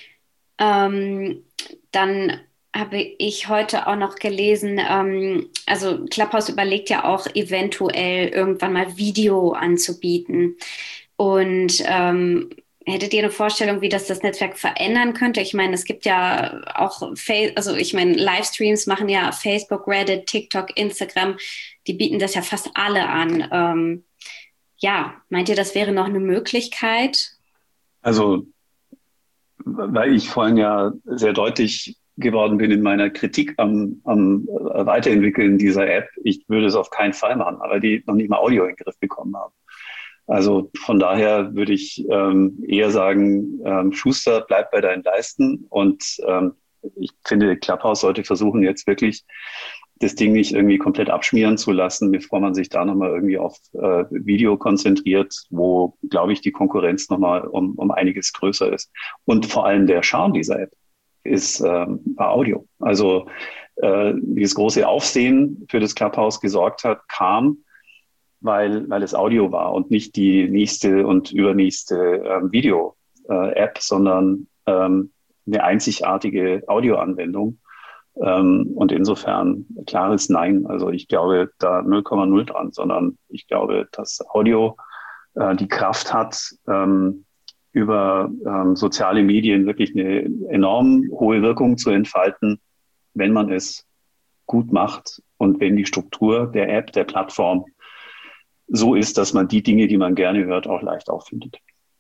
Ähm, dann habe ich heute auch noch gelesen, ähm, also Clubhouse überlegt ja auch eventuell irgendwann mal Video anzubieten. Und ähm, hättet ihr eine Vorstellung, wie das das Netzwerk verändern könnte? Ich meine, es gibt ja auch, Fa- also ich meine, Livestreams machen ja Facebook, Reddit, TikTok, Instagram, die bieten das ja fast alle an. Ähm, ja, meint ihr, das wäre noch eine Möglichkeit? Also weil ich vorhin ja sehr deutlich geworden bin in meiner Kritik am, am Weiterentwickeln dieser App. Ich würde es auf keinen Fall machen, aber die noch nicht mal Audio in den Griff bekommen haben. Also von daher würde ich ähm, eher sagen, ähm, Schuster, bleib bei deinen Leisten. Und ähm, ich finde, Clubhouse sollte versuchen, jetzt wirklich das Ding nicht irgendwie komplett abschmieren zu lassen, bevor man sich da nochmal irgendwie auf äh, Video konzentriert, wo, glaube ich, die Konkurrenz nochmal um, um einiges größer ist. Und vor allem der Charme dieser App ist ähm, bei Audio. Also äh, dieses große Aufsehen für das Clubhouse gesorgt hat, kam, weil, weil es Audio war und nicht die nächste und übernächste ähm, Video-App, äh, sondern ähm, eine einzigartige Audioanwendung. Und insofern klares Nein. Also ich glaube da null Komma null dran, sondern ich glaube, dass Audio äh, die Kraft hat, ähm, über ähm, soziale Medien wirklich eine enorm hohe Wirkung zu entfalten, wenn man es gut macht und wenn die Struktur der App, der Plattform so ist, dass man die Dinge, die man gerne hört, auch leicht auffindet.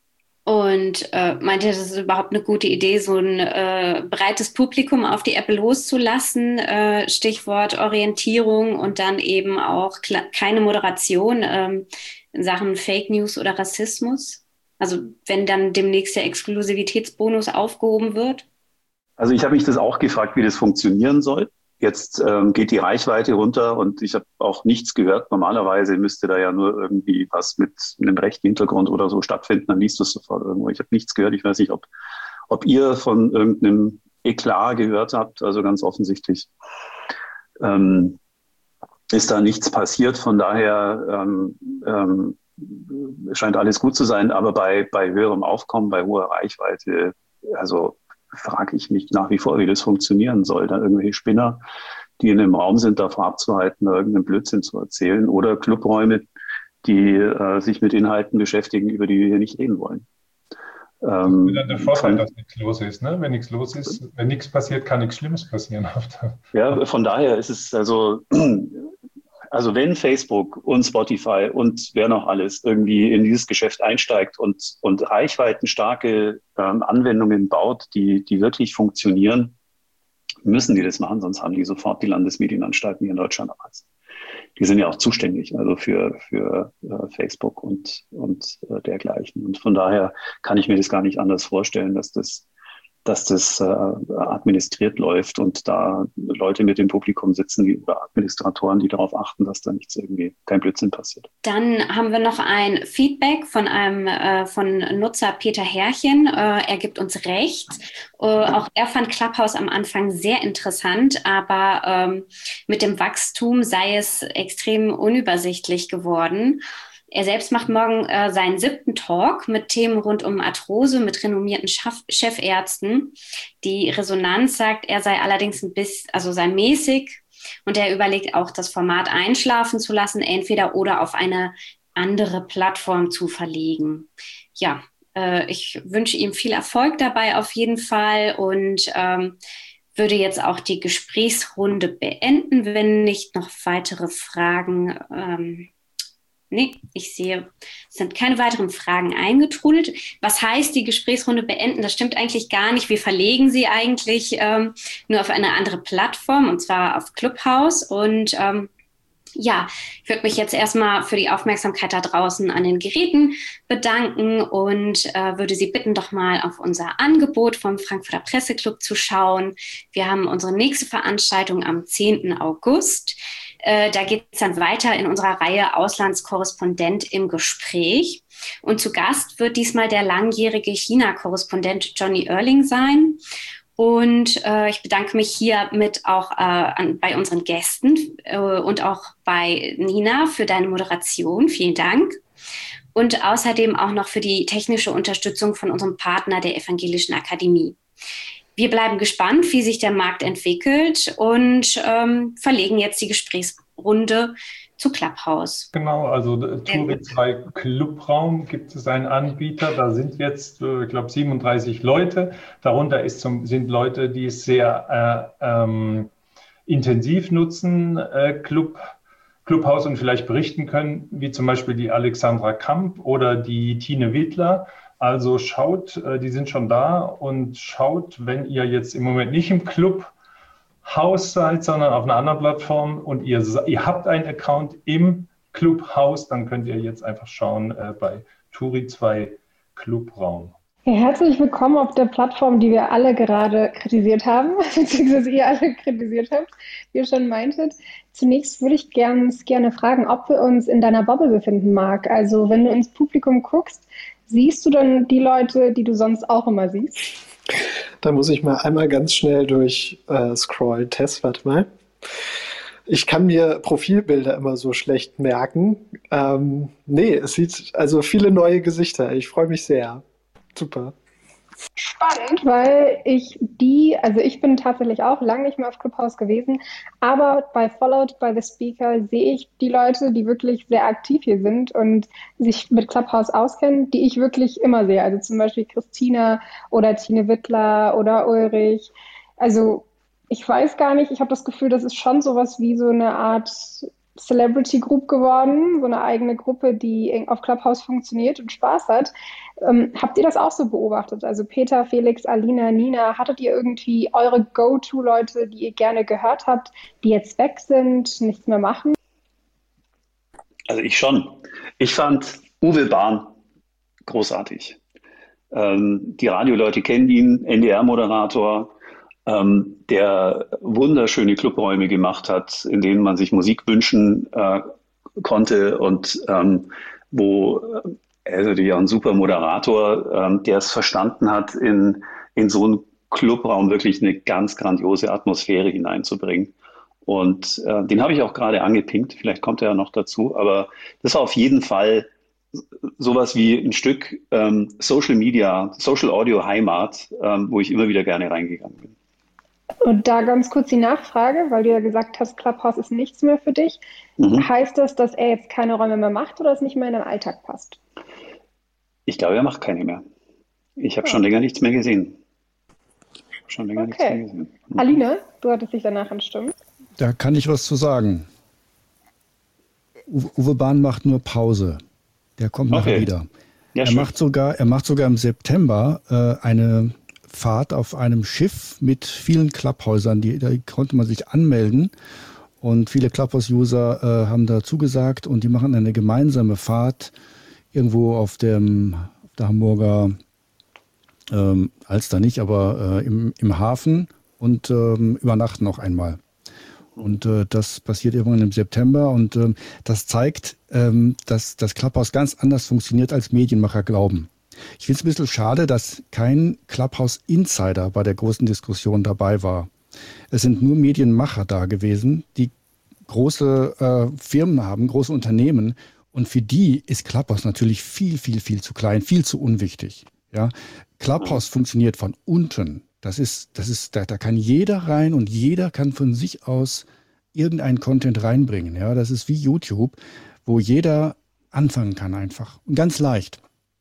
und äh, meinte, das ist überhaupt eine gute Idee, so ein äh, breites Publikum auf die App loszulassen, äh, Stichwort Orientierung und dann eben auch keine Moderation ähm, in Sachen Fake News oder Rassismus. Also wenn dann demnächst der Exklusivitätsbonus aufgehoben wird. Also ich habe mich das auch gefragt, wie das funktionieren soll. Jetzt ähm, geht die Reichweite runter und ich habe auch nichts gehört. Normalerweise müsste da ja nur irgendwie was mit einem rechten Hintergrund oder so stattfinden, dann liest du es sofort irgendwo. Ich habe nichts gehört. Ich weiß nicht, ob, ob ihr von irgendeinem Eklat gehört habt. Also ganz offensichtlich ähm, ist da nichts passiert. Von daher ähm, ähm, scheint alles gut zu sein. Aber bei, bei höherem Aufkommen, bei hoher Reichweite, also frage ich mich nach wie vor, wie das funktionieren soll. Da irgendwelche Spinner, die in einem Raum sind, davor abzuhalten, irgendeinen Blödsinn zu erzählen. Oder Clubräume, die äh, sich mit Inhalten beschäftigen, über die wir hier nicht reden wollen. Ähm, das ist dann der Vorteil, von, dass nichts los ist. Ne? Wenn nichts los ist, wenn nichts passiert, kann nichts Schlimmes passieren. Ja, von daher ist es also... Also wenn Facebook und Spotify und wer noch alles irgendwie in dieses Geschäft einsteigt und, und reichweitenstarke ähm, Anwendungen baut, die, die wirklich funktionieren, müssen die das machen, sonst haben die sofort die Landesmedienanstalten hier in Deutschland erfasst. Die sind ja auch zuständig, also für, für äh, Facebook und, und äh, dergleichen. Und von daher kann ich mir das gar nicht anders vorstellen, dass das dass das äh, administriert läuft und da Leute mit dem Publikum sitzen, die, oder Administratoren, die darauf achten, dass da nichts irgendwie, kein Blödsinn passiert. Dann haben wir noch ein Feedback von einem äh, von Nutzer Peter Herrchen. Äh, er gibt uns recht. Äh, auch er fand Clubhouse am Anfang sehr interessant, aber ähm, mit dem Wachstum sei es extrem unübersichtlich geworden. Er selbst macht morgen äh, seinen siebten Talk mit Themen rund um Arthrose mit renommierten Chef- Chefärzten. Die Resonanz sagt, er sei allerdings ein bisschen, also sei mäßig und er überlegt auch, das Format einschlafen zu lassen, entweder oder auf eine andere Plattform zu verlegen. Ja, äh, ich wünsche ihm viel Erfolg dabei auf jeden Fall und ähm, würde jetzt auch die Gesprächsrunde beenden, wenn nicht noch weitere Fragen ähm, Nee, ich sehe, es sind keine weiteren Fragen eingetrudelt. Was heißt die Gesprächsrunde beenden? Das stimmt eigentlich gar nicht. Wir verlegen sie eigentlich ähm, nur auf eine andere Plattform, und zwar auf Clubhouse. Und ähm, ja, ich würde mich jetzt erstmal für die Aufmerksamkeit da draußen an den Geräten bedanken und äh, würde Sie bitten, doch mal auf unser Angebot vom Frankfurter Presseclub zu schauen. Wir haben unsere nächste Veranstaltung am zehnten August. Äh, da geht es dann weiter in unserer Reihe Auslandskorrespondent im Gespräch. Und zu Gast wird diesmal der langjährige China-Korrespondent Johnny Erling sein. Und äh, ich bedanke mich hiermit auch äh, an, bei unseren Gästen äh, und auch bei Nina für deine Moderation. Vielen Dank. Und außerdem auch noch für die technische Unterstützung von unserem Partner der Evangelischen Akademie. Wir bleiben gespannt, wie sich der Markt entwickelt und ähm, verlegen jetzt die Gesprächsrunde zu Clubhouse. Genau, also Turi zwei Clubraum gibt es einen Anbieter, da sind jetzt, ich glaube, siebenunddreißig Leute. Darunter ist zum, sind Leute, die es sehr äh, ähm, intensiv nutzen, äh, Club, Clubhouse und vielleicht berichten können, wie zum Beispiel die Alexandra Kamp oder die Tine Wittler. Also schaut, die sind schon da und schaut, wenn ihr jetzt im Moment nicht im Clubhouse seid, sondern auf einer anderen Plattform und ihr, ihr habt einen Account im Clubhouse, dann könnt ihr jetzt einfach schauen äh, bei Turi zwei Clubraum. Ja, herzlich willkommen auf der Plattform, die wir alle gerade kritisiert haben, beziehungsweise ihr alle kritisiert habt, wie ihr schon meintet. Zunächst würde ich ganz gerne fragen, ob wir uns in deiner Bubble befinden, Marc. Also wenn du ins Publikum guckst, siehst du dann die Leute, die du sonst auch immer siehst? Da muss ich mal einmal ganz schnell durch äh, scrollen. Test, warte mal. Ich kann mir Profilbilder immer so schlecht merken. Ähm, nee, es sieht also viele neue Gesichter. Ich freue mich sehr. Super. Spannend, weil ich die, also ich bin tatsächlich auch lange nicht mehr auf Clubhouse gewesen, aber bei Followed by the Speaker sehe ich die Leute, die wirklich sehr aktiv hier sind und sich mit Clubhouse auskennen, die ich wirklich immer sehe. Also zum Beispiel Christina oder Tine Wittler oder Ulrich. Also ich weiß gar nicht, ich habe das Gefühl, das ist schon sowas wie so eine Art Celebrity Group geworden, so eine eigene Gruppe, die auf Clubhouse funktioniert und Spaß hat. Ähm, habt ihr das auch so beobachtet? Also Peter, Felix, Alina, Nina, hattet ihr irgendwie eure Go-To-Leute, die ihr gerne gehört habt, die jetzt weg sind, nichts mehr machen? Also ich schon. Ich fand Uwe Bahn großartig. Ähm, die Radioleute kennen ihn, N D R-Moderator, ähm, der wunderschöne Clubräume gemacht hat, in denen man sich Musik wünschen äh, konnte und ähm, wo er ist natürlich auch ein super Moderator, ähm, der es verstanden hat, in, in so einen Clubraum wirklich eine ganz grandiose Atmosphäre hineinzubringen. Und äh, den habe ich auch gerade angepinkt, vielleicht kommt er ja noch dazu, aber das war auf jeden Fall sowas wie ein Stück ähm, Social Media, Social Audio Heimat, ähm, wo ich immer wieder gerne reingegangen bin. Und da ganz kurz die Nachfrage, weil du ja gesagt hast, Clubhouse ist nichts mehr für dich. Mhm. Heißt das, dass er jetzt keine Räume mehr macht oder es nicht mehr in deinen Alltag passt? Ich glaube, er macht keine mehr. Ich habe ja. schon länger nichts mehr gesehen. Schon länger okay. nichts mehr gesehen. Mhm. Aline, du hattest dich danach anstimmt. Da kann ich was zu sagen. Uwe, Uwe Bahn macht nur Pause. Der kommt okay. nachher wieder. Ja, er, macht sogar, er macht sogar im September äh, eine Fahrt auf einem Schiff mit vielen Clubhäusern. Die, da konnte man sich anmelden. Und viele Clubhouse-User äh, haben da zugesagt. Und die machen eine gemeinsame Fahrt irgendwo auf, dem, auf der Hamburger ähm, Alster nicht, aber äh, im, im Hafen und ähm, übernachten noch einmal. Und äh, das passiert irgendwann im September und ähm, das zeigt, ähm, dass das Clubhouse ganz anders funktioniert, als Medienmacher glauben. Ich finde es ein bisschen schade, dass kein Clubhouse-Insider bei der großen Diskussion dabei war. Es sind nur Medienmacher da gewesen, die große äh, Firmen haben, große Unternehmen. Und für die ist Clubhouse natürlich viel, viel, viel zu klein, viel zu unwichtig. Ja? Clubhouse funktioniert von unten. Das ist, das ist, da, da kann jeder rein und jeder kann von sich aus irgendeinen Content reinbringen. Ja, das ist wie YouTube, wo jeder anfangen kann einfach. Und ganz leicht.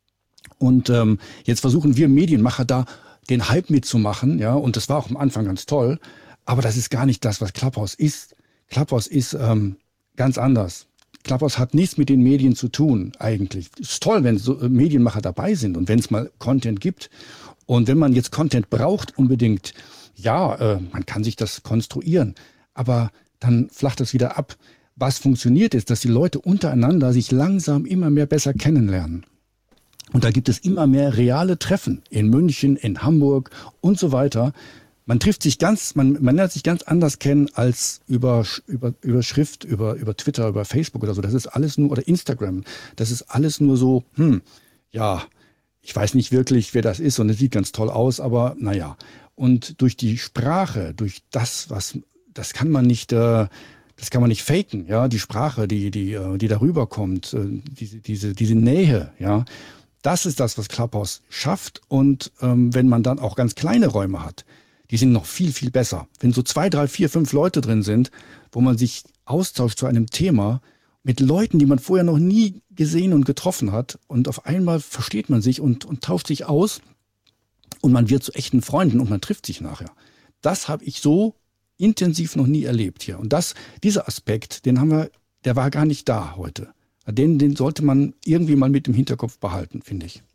Und ähm, jetzt versuchen wir Medienmacher da den Hype mitzumachen. Ja, und das war auch am Anfang ganz toll. Aber das ist gar nicht das, was Clubhouse ist. Clubhouse ist ähm, ganz anders. Clubhouse hat nichts mit den Medien zu tun eigentlich. Es ist toll, wenn so Medienmacher dabei sind und wenn es mal Content gibt. Und wenn man jetzt Content braucht unbedingt, ja, äh, man kann sich das konstruieren, aber dann flacht es wieder ab. Was funktioniert ist, dass die Leute untereinander sich langsam immer mehr besser kennenlernen. Und da gibt es immer mehr reale Treffen in München, in Hamburg und so weiter. Man trifft sich ganz, man, man lernt sich ganz anders kennen als über, über, über Schrift, über, über Twitter, über Facebook oder so. Das ist alles nur, oder Instagram. Das ist alles nur so, hm, ja, ich weiß nicht wirklich, wer das ist und es sieht ganz toll aus, aber naja. Und durch die Sprache, durch das, was, das kann man nicht, äh, das kann man nicht faken, ja. Die Sprache, die, die, die darüber kommt, äh, diese, diese, diese Nähe, ja. Das ist das, was Clubhouse schafft. Und ähm, wenn man dann auch ganz kleine Räume hat, die sind noch viel, viel besser. Wenn so zwei, drei, vier, fünf Leute drin sind, wo man sich austauscht zu einem Thema, mit Leuten, die man vorher noch nie gesehen und getroffen hat. Und auf einmal versteht man sich und, und tauscht sich aus. Und man wird zu echten Freunden und man trifft sich nachher. Das habe ich so intensiv noch nie erlebt hier. Und das, dieser Aspekt, den haben wir, der war gar nicht da heute. Den, den sollte man irgendwie mal mit im Hinterkopf behalten, finde ich.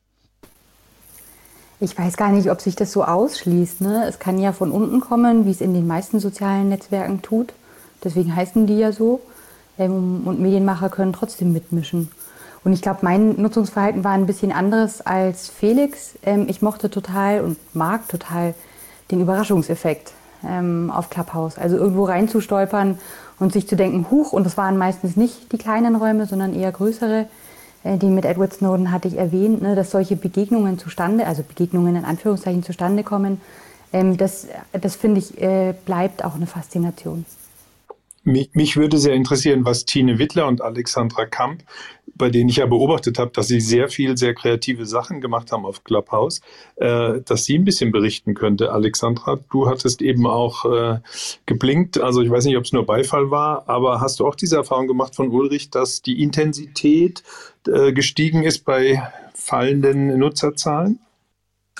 Ich weiß gar nicht, ob sich das so ausschließt. Ne? Es kann ja von unten kommen, wie es in den meisten sozialen Netzwerken tut. Deswegen heißen die ja so. Und Medienmacher können trotzdem mitmischen. Und ich glaube, mein Nutzungsverhalten war ein bisschen anderes als Felix. Ich mochte total und mag total den Überraschungseffekt auf Clubhouse. Also irgendwo reinzustolpern und sich zu denken, huch, und das waren meistens nicht die kleinen Räume, sondern eher größere. Die mit Edward Snowden hatte ich erwähnt, dass solche Begegnungen zustande, also Begegnungen in Anführungszeichen zustande kommen. Das, das finde ich, bleibt auch eine Faszination. Mich, mich würde sehr interessieren, was Tine Wittler und Alexandra Kamp, bei denen ich ja beobachtet habe, dass sie sehr viel, sehr kreative Sachen gemacht haben auf Clubhouse, äh, dass sie ein bisschen berichten könnte. Alexandra, du hattest eben auch äh, geblinkt, also ich weiß nicht, ob es nur Beifall war, aber hast du auch diese Erfahrung gemacht von Ulrich, dass die Intensität äh, gestiegen ist bei fallenden Nutzerzahlen?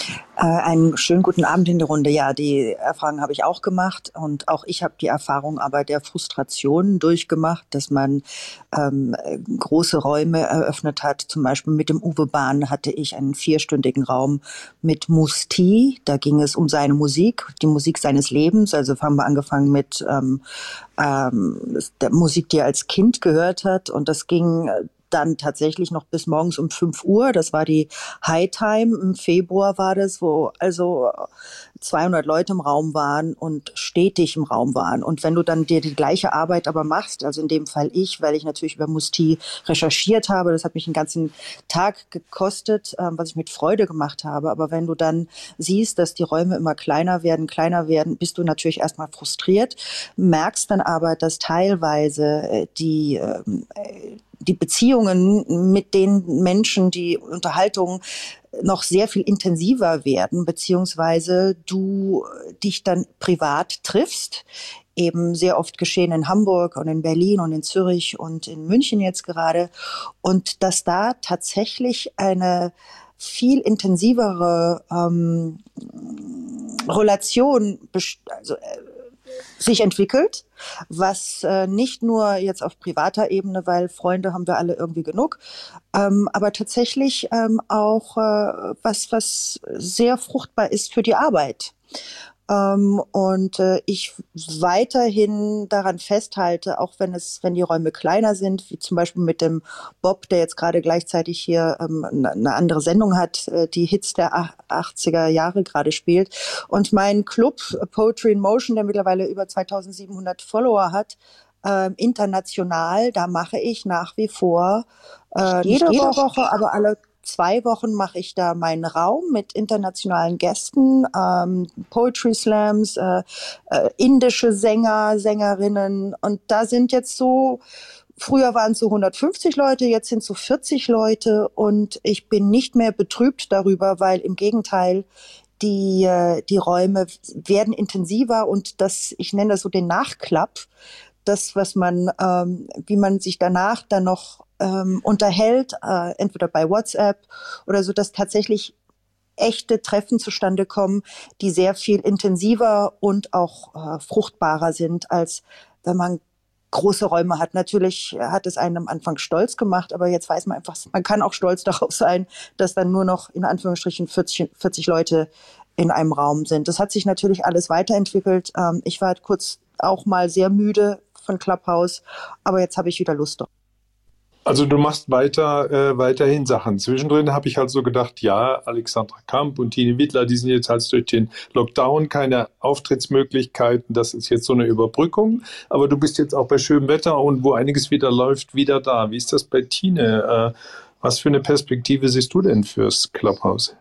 Äh, einen schönen guten Abend in die Runde. Ja, die Erfahrung habe ich auch gemacht und auch ich habe die Erfahrung aber der Frustration durchgemacht, dass man ähm, große Räume eröffnet hat. Zum Beispiel mit dem Uwe Bahn hatte ich einen vierstündigen Raum mit Musti. Da ging es um seine Musik, die Musik seines Lebens. Also haben wir angefangen mit ähm, ähm, der Musik, die er als Kind gehört hat, und das ging dann tatsächlich noch bis morgens um fünf Uhr. Das war die High Time. Im Februar war das, wo also zweihundert Leute im Raum waren und stetig im Raum waren. Und wenn du dann dir die gleiche Arbeit aber machst, also in dem Fall ich, weil ich natürlich über Musti recherchiert habe, das hat mich einen ganzen Tag gekostet, ähm, was ich mit Freude gemacht habe. Aber wenn du dann siehst, dass die Räume immer kleiner werden, kleiner werden, bist du natürlich erstmal frustriert, merkst dann aber, dass teilweise die äh, die Beziehungen mit den Menschen, die Unterhaltung noch sehr viel intensiver werden, beziehungsweise du dich dann privat triffst. Eben sehr oft geschehen in Hamburg und in Berlin und in Zürich und in München jetzt gerade. Und dass da tatsächlich eine viel intensivere ähm, Relation also, äh, sich entwickelt, was äh, nicht nur jetzt auf privater Ebene, weil Freunde haben wir alle irgendwie genug, ähm, aber tatsächlich ähm, auch äh, was, was sehr fruchtbar ist für die Arbeit. Ähm, und äh, ich weiterhin daran festhalte, auch wenn es, wenn die Räume kleiner sind, wie zum Beispiel mit dem Bob, der jetzt gerade gleichzeitig hier ähm, eine andere Sendung hat, äh, die Hits der achtziger Jahre gerade spielt. Und mein Club Poetry in Motion, der mittlerweile über zweitausendsiebenhundert Follower hat, äh, international, da mache ich nach wie vor äh, nicht jede Woche, aber alle zwei Wochen mache ich da meinen Raum mit internationalen Gästen, ähm, Poetry Slams, äh, äh, indische Sänger, Sängerinnen, und da sind jetzt so, früher waren es so hundertfünfzig Leute, jetzt sind es so vierzig Leute, und ich bin nicht mehr betrübt darüber, weil im Gegenteil, die, äh, die Räume werden intensiver, und das, ich nenne das so den Nachklapp, das, was man, ähm, wie man sich danach dann noch ähm, unterhält, äh, entweder bei WhatsApp oder so, dass tatsächlich echte Treffen zustande kommen, die sehr viel intensiver und auch äh, fruchtbarer sind, als wenn man große Räume hat. Natürlich hat es einen am Anfang stolz gemacht, aber jetzt weiß man einfach, man kann auch stolz darauf sein, dass dann nur noch in Anführungsstrichen vierzig, vierzig Leute in einem Raum sind. Das hat sich natürlich alles weiterentwickelt. Ähm, ich war kurz auch mal sehr müde von Clubhouse, aber jetzt habe ich wieder Lust drauf. Also du machst weiter, äh, weiterhin Sachen. Zwischendrin habe ich halt so gedacht, ja, Alexandra Kamp und Tine Wittler, die sind jetzt halt durch den Lockdown keine Auftrittsmöglichkeiten. Das ist jetzt so eine Überbrückung. Aber du bist jetzt auch bei schönem Wetter und wo einiges wieder läuft, wieder da. Wie ist das bei Tine? Äh, was für eine Perspektive siehst du denn fürs Clubhouse?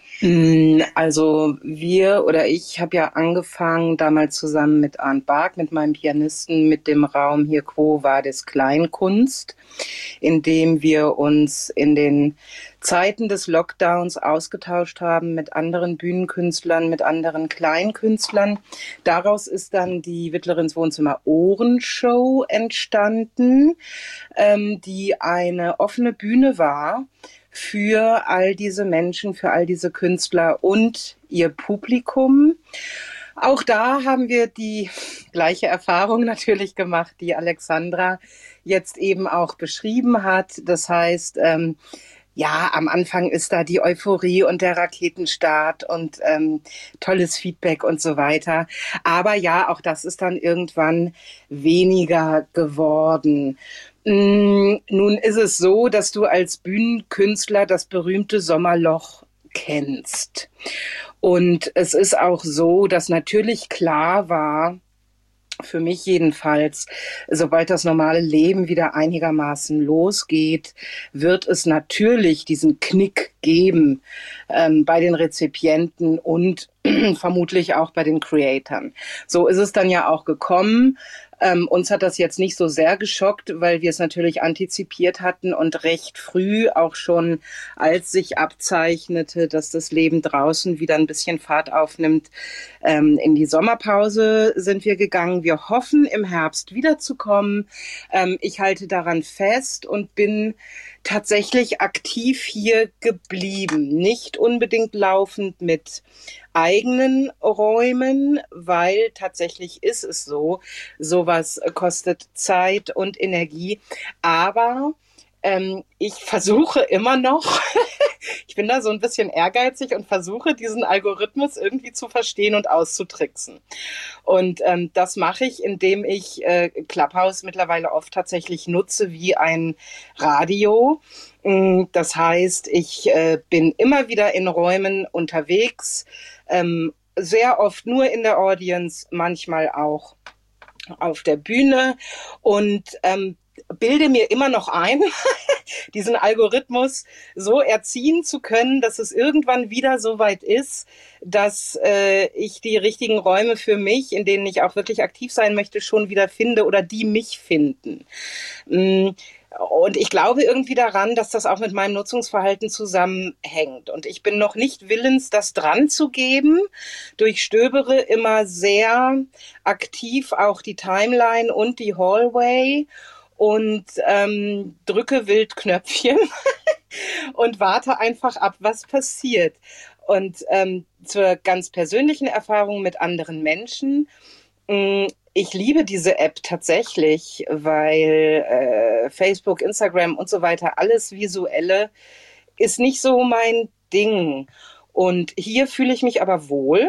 Also wir oder ich habe ja angefangen damals zusammen mit Arndt Bark, mit meinem Pianisten, mit dem Raum hier Quo Vadis Kleinkunst, in dem wir uns in den Zeiten des Lockdowns ausgetauscht haben mit anderen Bühnenkünstlern, mit anderen Kleinkünstlern. Daraus ist dann die Wittlerins Wohnzimmer Ohrenshow entstanden, ähm, die eine offene Bühne war für all diese Menschen, für all diese Künstler und ihr Publikum. Auch da haben wir die gleiche Erfahrung natürlich gemacht, die Alexandra jetzt eben auch beschrieben hat. Das heißt, ähm, ja, am Anfang ist da die Euphorie und der Raketenstart und ähm, tolles Feedback und so weiter. Aber ja, auch das ist dann irgendwann weniger geworden. Mm, nun ist es so, dass du als Bühnenkünstler das berühmte Sommerloch kennst. Und es ist auch so, dass natürlich klar war, für mich jedenfalls, sobald das normale Leben wieder einigermaßen losgeht, wird es natürlich diesen Knick geben ähm, bei den Rezipienten und vermutlich auch bei den Creatoren. So ist es dann ja auch gekommen. Ähm, uns hat das jetzt nicht so sehr geschockt, weil wir es natürlich antizipiert hatten und recht früh auch schon, als sich abzeichnete, dass das Leben draußen wieder ein bisschen Fahrt aufnimmt, ähm, in die Sommerpause sind wir gegangen. Wir hoffen, im Herbst wiederzukommen. Ähm, ich halte daran fest und bin tatsächlich aktiv hier geblieben. Nicht unbedingt laufend mit eigenen Räumen, weil tatsächlich ist es so, sowas kostet Zeit und Energie. Aber ähm, ich versuche immer noch, ich bin da so ein bisschen ehrgeizig und versuche, diesen Algorithmus irgendwie zu verstehen und auszutricksen. Und ähm, das mache ich, indem ich äh, Clubhouse mittlerweile oft tatsächlich nutze wie ein Radio. Das heißt, ich äh, bin immer wieder in Räumen unterwegs, ähm, sehr oft nur in der Audience, manchmal auch auf der Bühne und ähm, bilde mir immer noch ein, diesen Algorithmus so erziehen zu können, dass es irgendwann wieder so weit ist, dass äh, ich die richtigen Räume für mich, in denen ich auch wirklich aktiv sein möchte, schon wieder finde oder die mich finden. Mm. Und ich glaube irgendwie daran, dass das auch mit meinem Nutzungsverhalten zusammenhängt. Und ich bin noch nicht willens, das dran zu geben. Durchstöbere immer sehr aktiv auch die Timeline und die Hallway und ähm, drücke wild Knöpfchen und warte einfach ab, was passiert. Und ähm, zur ganz persönlichen Erfahrung mit anderen Menschen. Mh, Ich liebe diese App tatsächlich, weil äh, Facebook, Instagram und so weiter, alles Visuelle ist nicht so mein Ding. Und hier fühle ich mich aber wohl.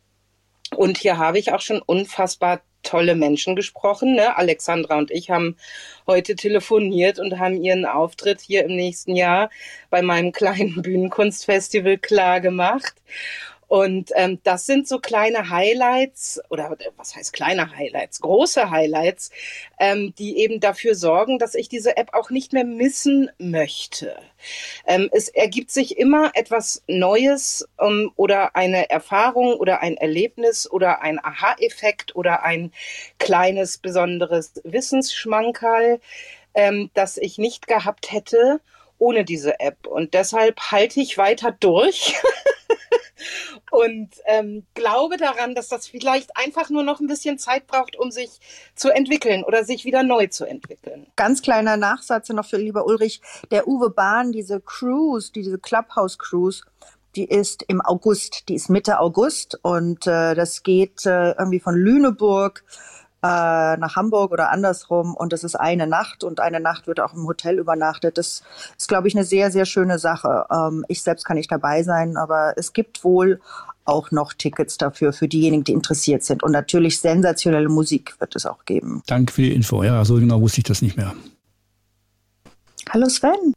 Und hier habe ich auch schon unfassbar tolle Menschen gesprochen. Ne? Alexandra und ich haben heute telefoniert und haben ihren Auftritt hier im nächsten Jahr bei meinem kleinen Bühnenkunstfestival klar gemacht. Und ähm, das sind so kleine Highlights, oder was heißt kleine Highlights, große Highlights, ähm, die eben dafür sorgen, dass ich diese App auch nicht mehr missen möchte. Ähm, es ergibt sich immer etwas Neues ähm, oder eine Erfahrung oder ein Erlebnis oder ein Aha-Effekt oder ein kleines besonderes Wissensschmankerl, ähm, das ich nicht gehabt hätte ohne diese App. Und deshalb halte ich weiter durch. Und ähm, glaube daran, dass das vielleicht einfach nur noch ein bisschen Zeit braucht, um sich zu entwickeln oder sich wieder neu zu entwickeln. Ganz kleiner Nachsatz noch für lieber Ulrich. Der Uwe Bahn, diese Cruise, diese Clubhouse Cruise, die ist im August, die ist Mitte August und äh, das geht äh, irgendwie von Lüneburg äh, nach Hamburg oder andersrum und das ist eine Nacht und eine Nacht wird auch im Hotel übernachtet. Das ist, glaube ich, eine sehr, sehr schöne Sache. Ähm, ich selbst kann nicht dabei sein, aber es gibt wohl auch noch Tickets dafür, für diejenigen, die interessiert sind. Und natürlich sensationelle Musik wird es auch geben. Danke für die Info. Ja, so genau wusste ich das nicht mehr. Hallo Sven.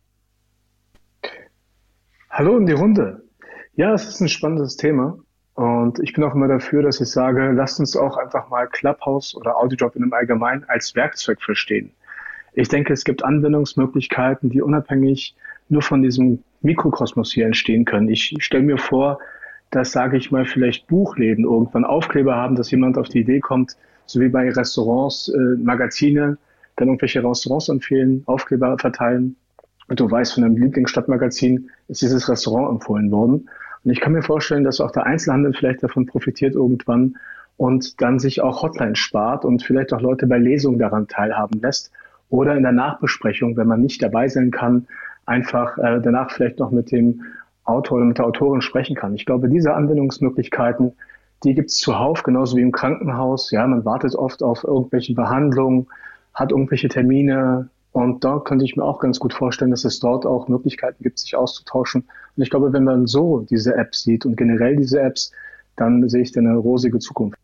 Hallo in die Runde. Ja, es ist ein spannendes Thema. Und ich bin auch immer dafür, dass ich sage, lasst uns auch einfach mal Clubhouse oder Audiodrop im Allgemeinen als Werkzeug verstehen. Ich denke, es gibt Anwendungsmöglichkeiten, die unabhängig nur von diesem Mikrokosmos hier entstehen können. Ich stelle mir vor, dass, sage ich mal, vielleicht Buchläden irgendwann Aufkleber haben, dass jemand auf die Idee kommt, so wie bei Restaurants, äh, Magazine, dann irgendwelche Restaurants empfehlen, Aufkleber verteilen. Und du weißt, von deinem Lieblingsstadtmagazin ist dieses Restaurant empfohlen worden. Und ich kann mir vorstellen, dass auch der Einzelhandel vielleicht davon profitiert irgendwann und dann sich auch Hotlines spart und vielleicht auch Leute bei Lesungen daran teilhaben lässt oder in der Nachbesprechung, wenn man nicht dabei sein kann, einfach äh, danach vielleicht noch mit dem Autor oder mit der Autorin sprechen kann. Ich glaube, diese Anwendungsmöglichkeiten, die gibt es zuhauf, genauso wie im Krankenhaus. Ja, man wartet oft auf irgendwelche Behandlungen, hat irgendwelche Termine. Und da könnte ich mir auch ganz gut vorstellen, dass es dort auch Möglichkeiten gibt, sich auszutauschen. Und ich glaube, wenn man so diese Apps sieht und generell diese Apps, dann sehe ich da eine rosige Zukunft.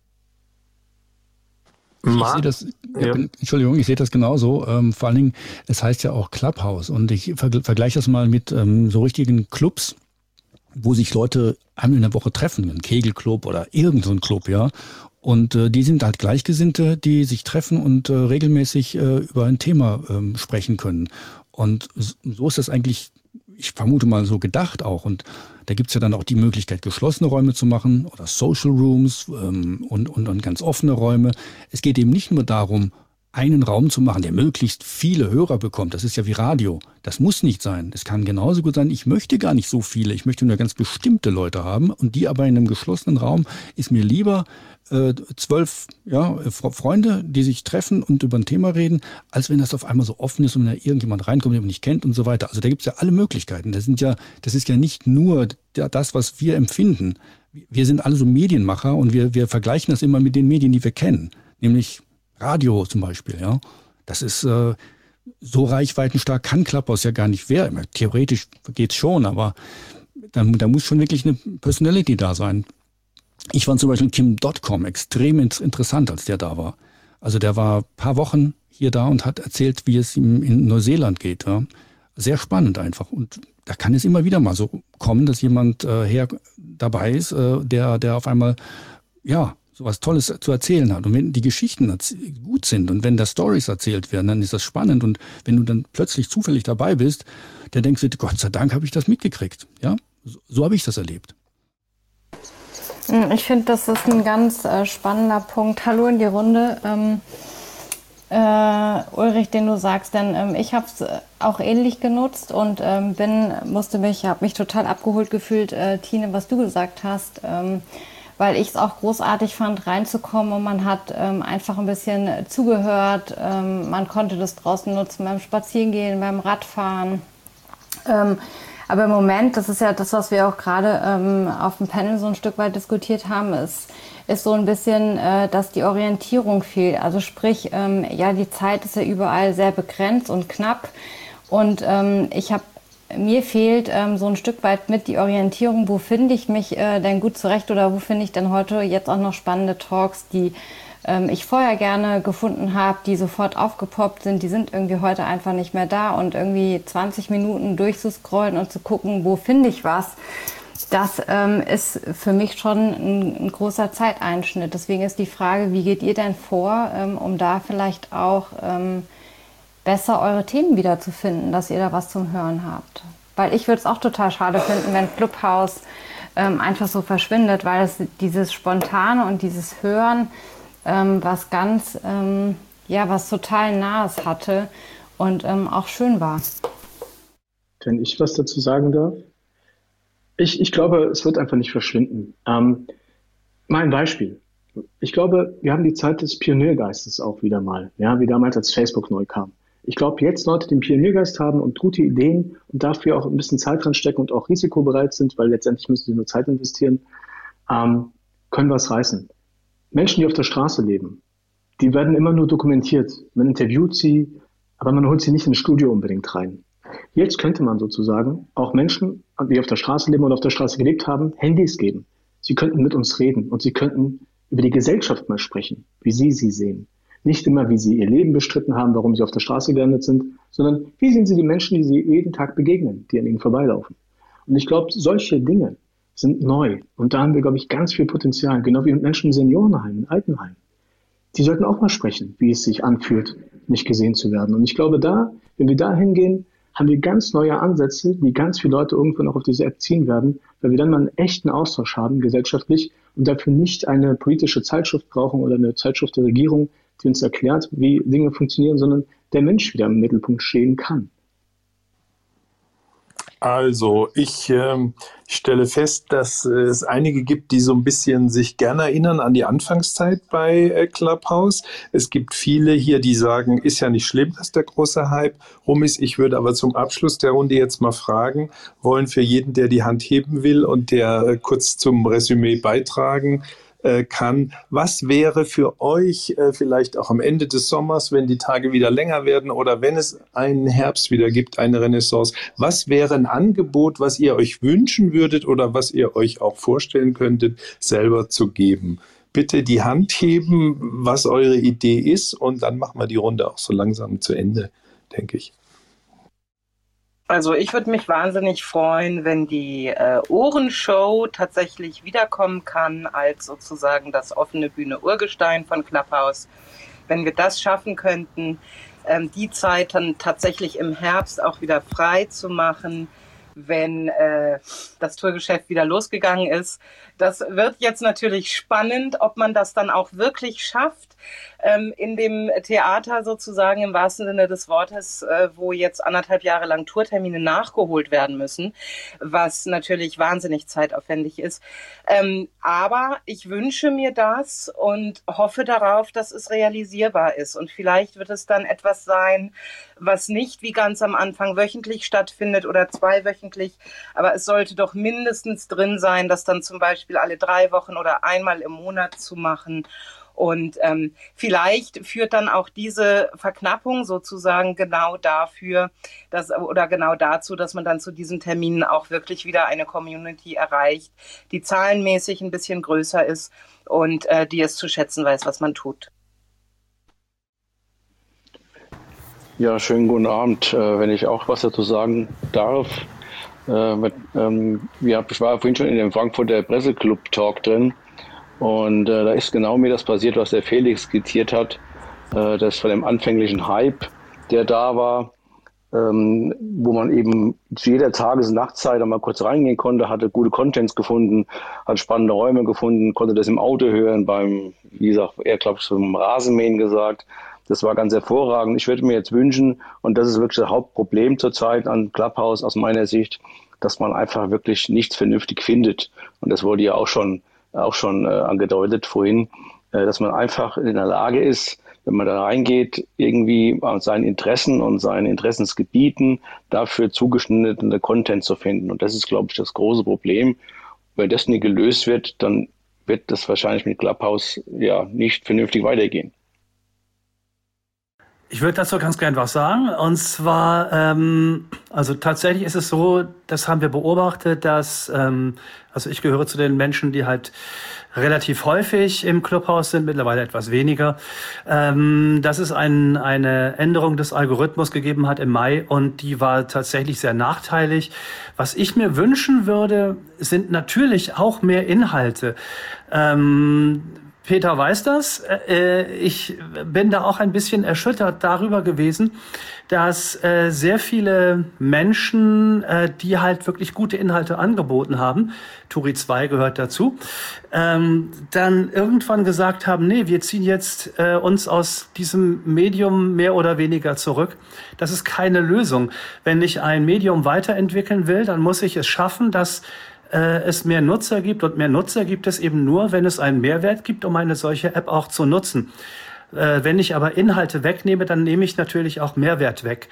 Ich sehe das, ja. Entschuldigung, ich sehe das genauso. Ähm, vor allen Dingen, es heißt ja auch Clubhouse. Und ich vergl- vergleiche das mal mit ähm, so richtigen Clubs, wo sich Leute einmal in der Woche treffen, ein Kegelclub oder irgend so ein Club, ja. Und äh, die sind halt Gleichgesinnte, die sich treffen und äh, regelmäßig äh, über ein Thema ähm, sprechen können. Und so ist das eigentlich, ich vermute mal, so gedacht auch. Und Da gibt's ja dann auch die Möglichkeit, geschlossene Räume zu machen oder Social Rooms ähm, und, und, und ganz offene Räume. Es geht eben nicht nur darum, einen Raum zu machen, der möglichst viele Hörer bekommt. Das ist ja wie Radio. Das muss nicht sein. Es kann genauso gut sein, ich möchte gar nicht so viele. Ich möchte nur ganz bestimmte Leute haben und die aber in einem geschlossenen Raum ist mir lieber äh, zwölf ja, Freunde, die sich treffen und über ein Thema reden, als wenn das auf einmal so offen ist und da irgendjemand reinkommt, den man nicht kennt und so weiter. Also da gibt's ja alle Möglichkeiten. Das sind ja, das ist ja nicht nur das, was wir empfinden. Wir sind alle so Medienmacher und wir, wir vergleichen das immer mit den Medien, die wir kennen. Nämlich Radio zum Beispiel, ja. Das ist äh, so reichweitenstark kann Clubhouse ja gar nicht werden. Theoretisch geht's schon, aber da, da muss schon wirklich eine Personality da sein. Ich fand zum Beispiel Kim Dotcom extrem interessant, als der da war. Also der war ein paar Wochen hier da und hat erzählt, wie es ihm in Neuseeland geht. Ja. Sehr spannend einfach. Und da kann es immer wieder mal so kommen, dass jemand äh, her dabei ist, äh, der, der auf einmal, ja, was Tolles zu erzählen hat. Und wenn die Geschichten gut sind und wenn da Stories erzählt werden, dann ist das spannend. Und wenn du dann plötzlich zufällig dabei bist, dann denkst du, Gott sei Dank habe ich das mitgekriegt. Ja, so, so habe ich das erlebt. Ich finde, das ist ein ganz äh, spannender Punkt. Hallo in die Runde. Ähm, äh, Ulrich, den du sagst, denn ähm, ich habe es auch ähnlich genutzt und ähm, bin, musste mich, habe mich total abgeholt gefühlt, äh, Tine, was du gesagt hast. Ähm, weil ich es auch großartig fand, reinzukommen und man hat ähm, einfach ein bisschen zugehört. Ähm, man konnte das draußen nutzen beim Spazierengehen, beim Radfahren. Ähm, aber im Moment, das ist ja das, was wir auch gerade ähm, auf dem Panel so ein Stück weit diskutiert haben, ist, ist so ein bisschen, äh, dass die Orientierung fehlt. Also sprich, ähm, ja, die Zeit ist ja überall sehr begrenzt und knapp. Und ähm, ich habe Mir fehlt ähm, so ein Stück weit mit die Orientierung, wo finde ich mich äh, denn gut zurecht oder wo finde ich denn heute jetzt auch noch spannende Talks, die ähm, ich vorher gerne gefunden habe, die sofort aufgepoppt sind, die sind irgendwie heute einfach nicht mehr da und irgendwie zwanzig Minuten durchzuscrollen und zu gucken, wo finde ich was, das ähm, ist für mich schon ein, ein großer Zeiteinschnitt. Deswegen ist die Frage, wie geht ihr denn vor, ähm, um da vielleicht auch ähm, besser eure Themen wiederzufinden, dass ihr da was zum Hören habt. Weil ich würde es auch total schade finden, wenn Clubhouse ähm, einfach so verschwindet, weil es dieses Spontane und dieses Hören ähm, was ganz, ähm, ja, was total Nahes hatte und ähm, auch schön war. Wenn ich was dazu sagen darf? Ich, ich glaube, es wird einfach nicht verschwinden. Ähm, mal ein Beispiel. Ich glaube, wir haben die Zeit des Pioniergeistes auch wieder mal, ja, wie damals, als Facebook neu kam. Ich glaube, jetzt Leute, die den Pioniergeist haben und gute Ideen und dafür auch ein bisschen Zeit dran stecken und auch risikobereit sind, weil letztendlich müssen sie nur Zeit investieren, ähm, können was reißen. Menschen, die auf der Straße leben, die werden immer nur dokumentiert. Man interviewt sie, aber man holt sie nicht ins Studio unbedingt rein. Jetzt könnte man sozusagen auch Menschen, die auf der Straße leben oder auf der Straße gelebt haben, Handys geben. Sie könnten mit uns reden und sie könnten über die Gesellschaft mal sprechen, wie sie sie sehen. Nicht immer, wie sie ihr Leben bestritten haben, warum sie auf der Straße gelandet sind, sondern wie sehen sie die Menschen, die sie jeden Tag begegnen, die an ihnen vorbeilaufen. Und ich glaube, solche Dinge sind neu. Und da haben wir, glaube ich, ganz viel Potenzial, genau wie mit Menschen in Seniorenheimen, in Altenheimen. Die sollten auch mal sprechen, wie es sich anfühlt, nicht gesehen zu werden. Und ich glaube, da, wenn wir da hingehen, haben wir ganz neue Ansätze, die ganz viele Leute irgendwann auch auf diese App ziehen werden, weil wir dann mal einen echten Austausch haben, gesellschaftlich, und dafür nicht eine politische Zeitschrift brauchen oder eine Zeitschrift der Regierung, die uns erklärt, wie Dinge funktionieren, sondern der Mensch wieder im Mittelpunkt stehen kann. Also, ich ähm, stelle fest, dass äh, es einige gibt, die so ein bisschen sich gerne erinnern an die Anfangszeit bei äh, Clubhouse. Es gibt viele hier, die sagen, ist ja nicht schlimm, dass der große Hype rum ist. Ich würde aber zum Abschluss der Runde jetzt mal fragen wollen, für jeden, der die Hand heben will und der äh, kurz zum Resümee beitragen kann. Was wäre für euch äh, vielleicht auch am Ende des Sommers, wenn die Tage wieder länger werden oder wenn es einen Herbst wieder gibt, eine Renaissance, was wäre ein Angebot, was ihr euch wünschen würdet oder was ihr euch auch vorstellen könntet, selber zu geben? Bitte die Hand heben, was eure Idee ist, und dann machen wir die Runde auch so langsam zu Ende, denke ich. Also ich würde mich wahnsinnig freuen, wenn die äh, Ohrenshow tatsächlich wiederkommen kann als sozusagen das offene Bühne Urgestein von Clubhouse. Wenn wir das schaffen könnten, ähm, die Zeit dann tatsächlich im Herbst auch wieder frei zu machen wenn äh, das Tourgeschäft wieder losgegangen ist. Das wird jetzt natürlich spannend, ob man das dann auch wirklich schafft, ähm, in dem Theater sozusagen im wahrsten Sinne des Wortes, äh, wo jetzt anderthalb Jahre lang Tourtermine nachgeholt werden müssen, was natürlich wahnsinnig zeitaufwendig ist. Ähm, aber ich wünsche mir das und hoffe darauf, dass es realisierbar ist. Und vielleicht wird es dann etwas sein, was nicht wie ganz am Anfang wöchentlich stattfindet oder zweiwöchentlich, aber es sollte doch mindestens drin sein, das dann zum Beispiel alle drei Wochen oder einmal im Monat zu machen. Und ähm, vielleicht führt dann auch diese Verknappung sozusagen genau dafür, dass, oder genau dazu, dass man dann zu diesen Terminen auch wirklich wieder eine Community erreicht, die zahlenmäßig ein bisschen größer ist und äh, die es zu schätzen weiß, was man tut. Ja, schönen guten Abend. Äh, wenn ich auch was dazu sagen darf. Äh, mit, ähm, ja, ich war vorhin schon in dem Frankfurter Presseclub-Talk drin. Und äh, da ist genau mir das passiert, was der Felix skizziert hat. Äh, das von dem anfänglichen Hype, der da war, ähm, wo man eben zu jeder Tages- und Nachtzeit einmal kurz reingehen konnte, hatte gute Contents gefunden, hat spannende Räume gefunden, konnte das im Auto hören, beim, wie gesagt, er glaube ich zum Rasenmähen gesagt. Das war ganz hervorragend. Ich würde mir jetzt wünschen, und das ist wirklich das Hauptproblem zurzeit an Clubhouse aus meiner Sicht, dass man einfach wirklich nichts vernünftig findet. Und das wurde ja auch schon auch schon äh, angedeutet vorhin, äh, dass man einfach in der Lage ist, wenn man da reingeht, irgendwie an seinen Interessen und seinen Interessensgebieten dafür zugeschnittene Content zu finden. Und das ist, glaube ich, das große Problem. Wenn das nicht gelöst wird, dann wird das wahrscheinlich mit Clubhouse ja nicht vernünftig weitergehen. Ich würde dazu ganz gern was sagen. Und zwar, ähm, also tatsächlich ist es so, das haben wir beobachtet, dass, ähm, also ich gehöre zu den Menschen, die halt relativ häufig im Clubhouse sind, mittlerweile etwas weniger, ähm, dass es ein, eine Änderung des Algorithmus gegeben hat im Mai und die war tatsächlich sehr nachteilig. Was ich mir wünschen würde, sind natürlich auch mehr Inhalte. Ähm, Peter weiß das. Ich bin da auch ein bisschen erschüttert darüber gewesen, dass sehr viele Menschen, die halt wirklich gute Inhalte angeboten haben, Turi zwei gehört dazu, dann irgendwann gesagt haben, nee, wir ziehen jetzt uns aus diesem Medium mehr oder weniger zurück. Das ist keine Lösung. Wenn ich ein Medium weiterentwickeln will, dann muss ich es schaffen, dass es mehr Nutzer gibt und mehr Nutzer gibt es eben nur, wenn es einen Mehrwert gibt, um eine solche App auch zu nutzen. Äh, wenn ich aber Inhalte wegnehme, dann nehme ich natürlich auch Mehrwert weg.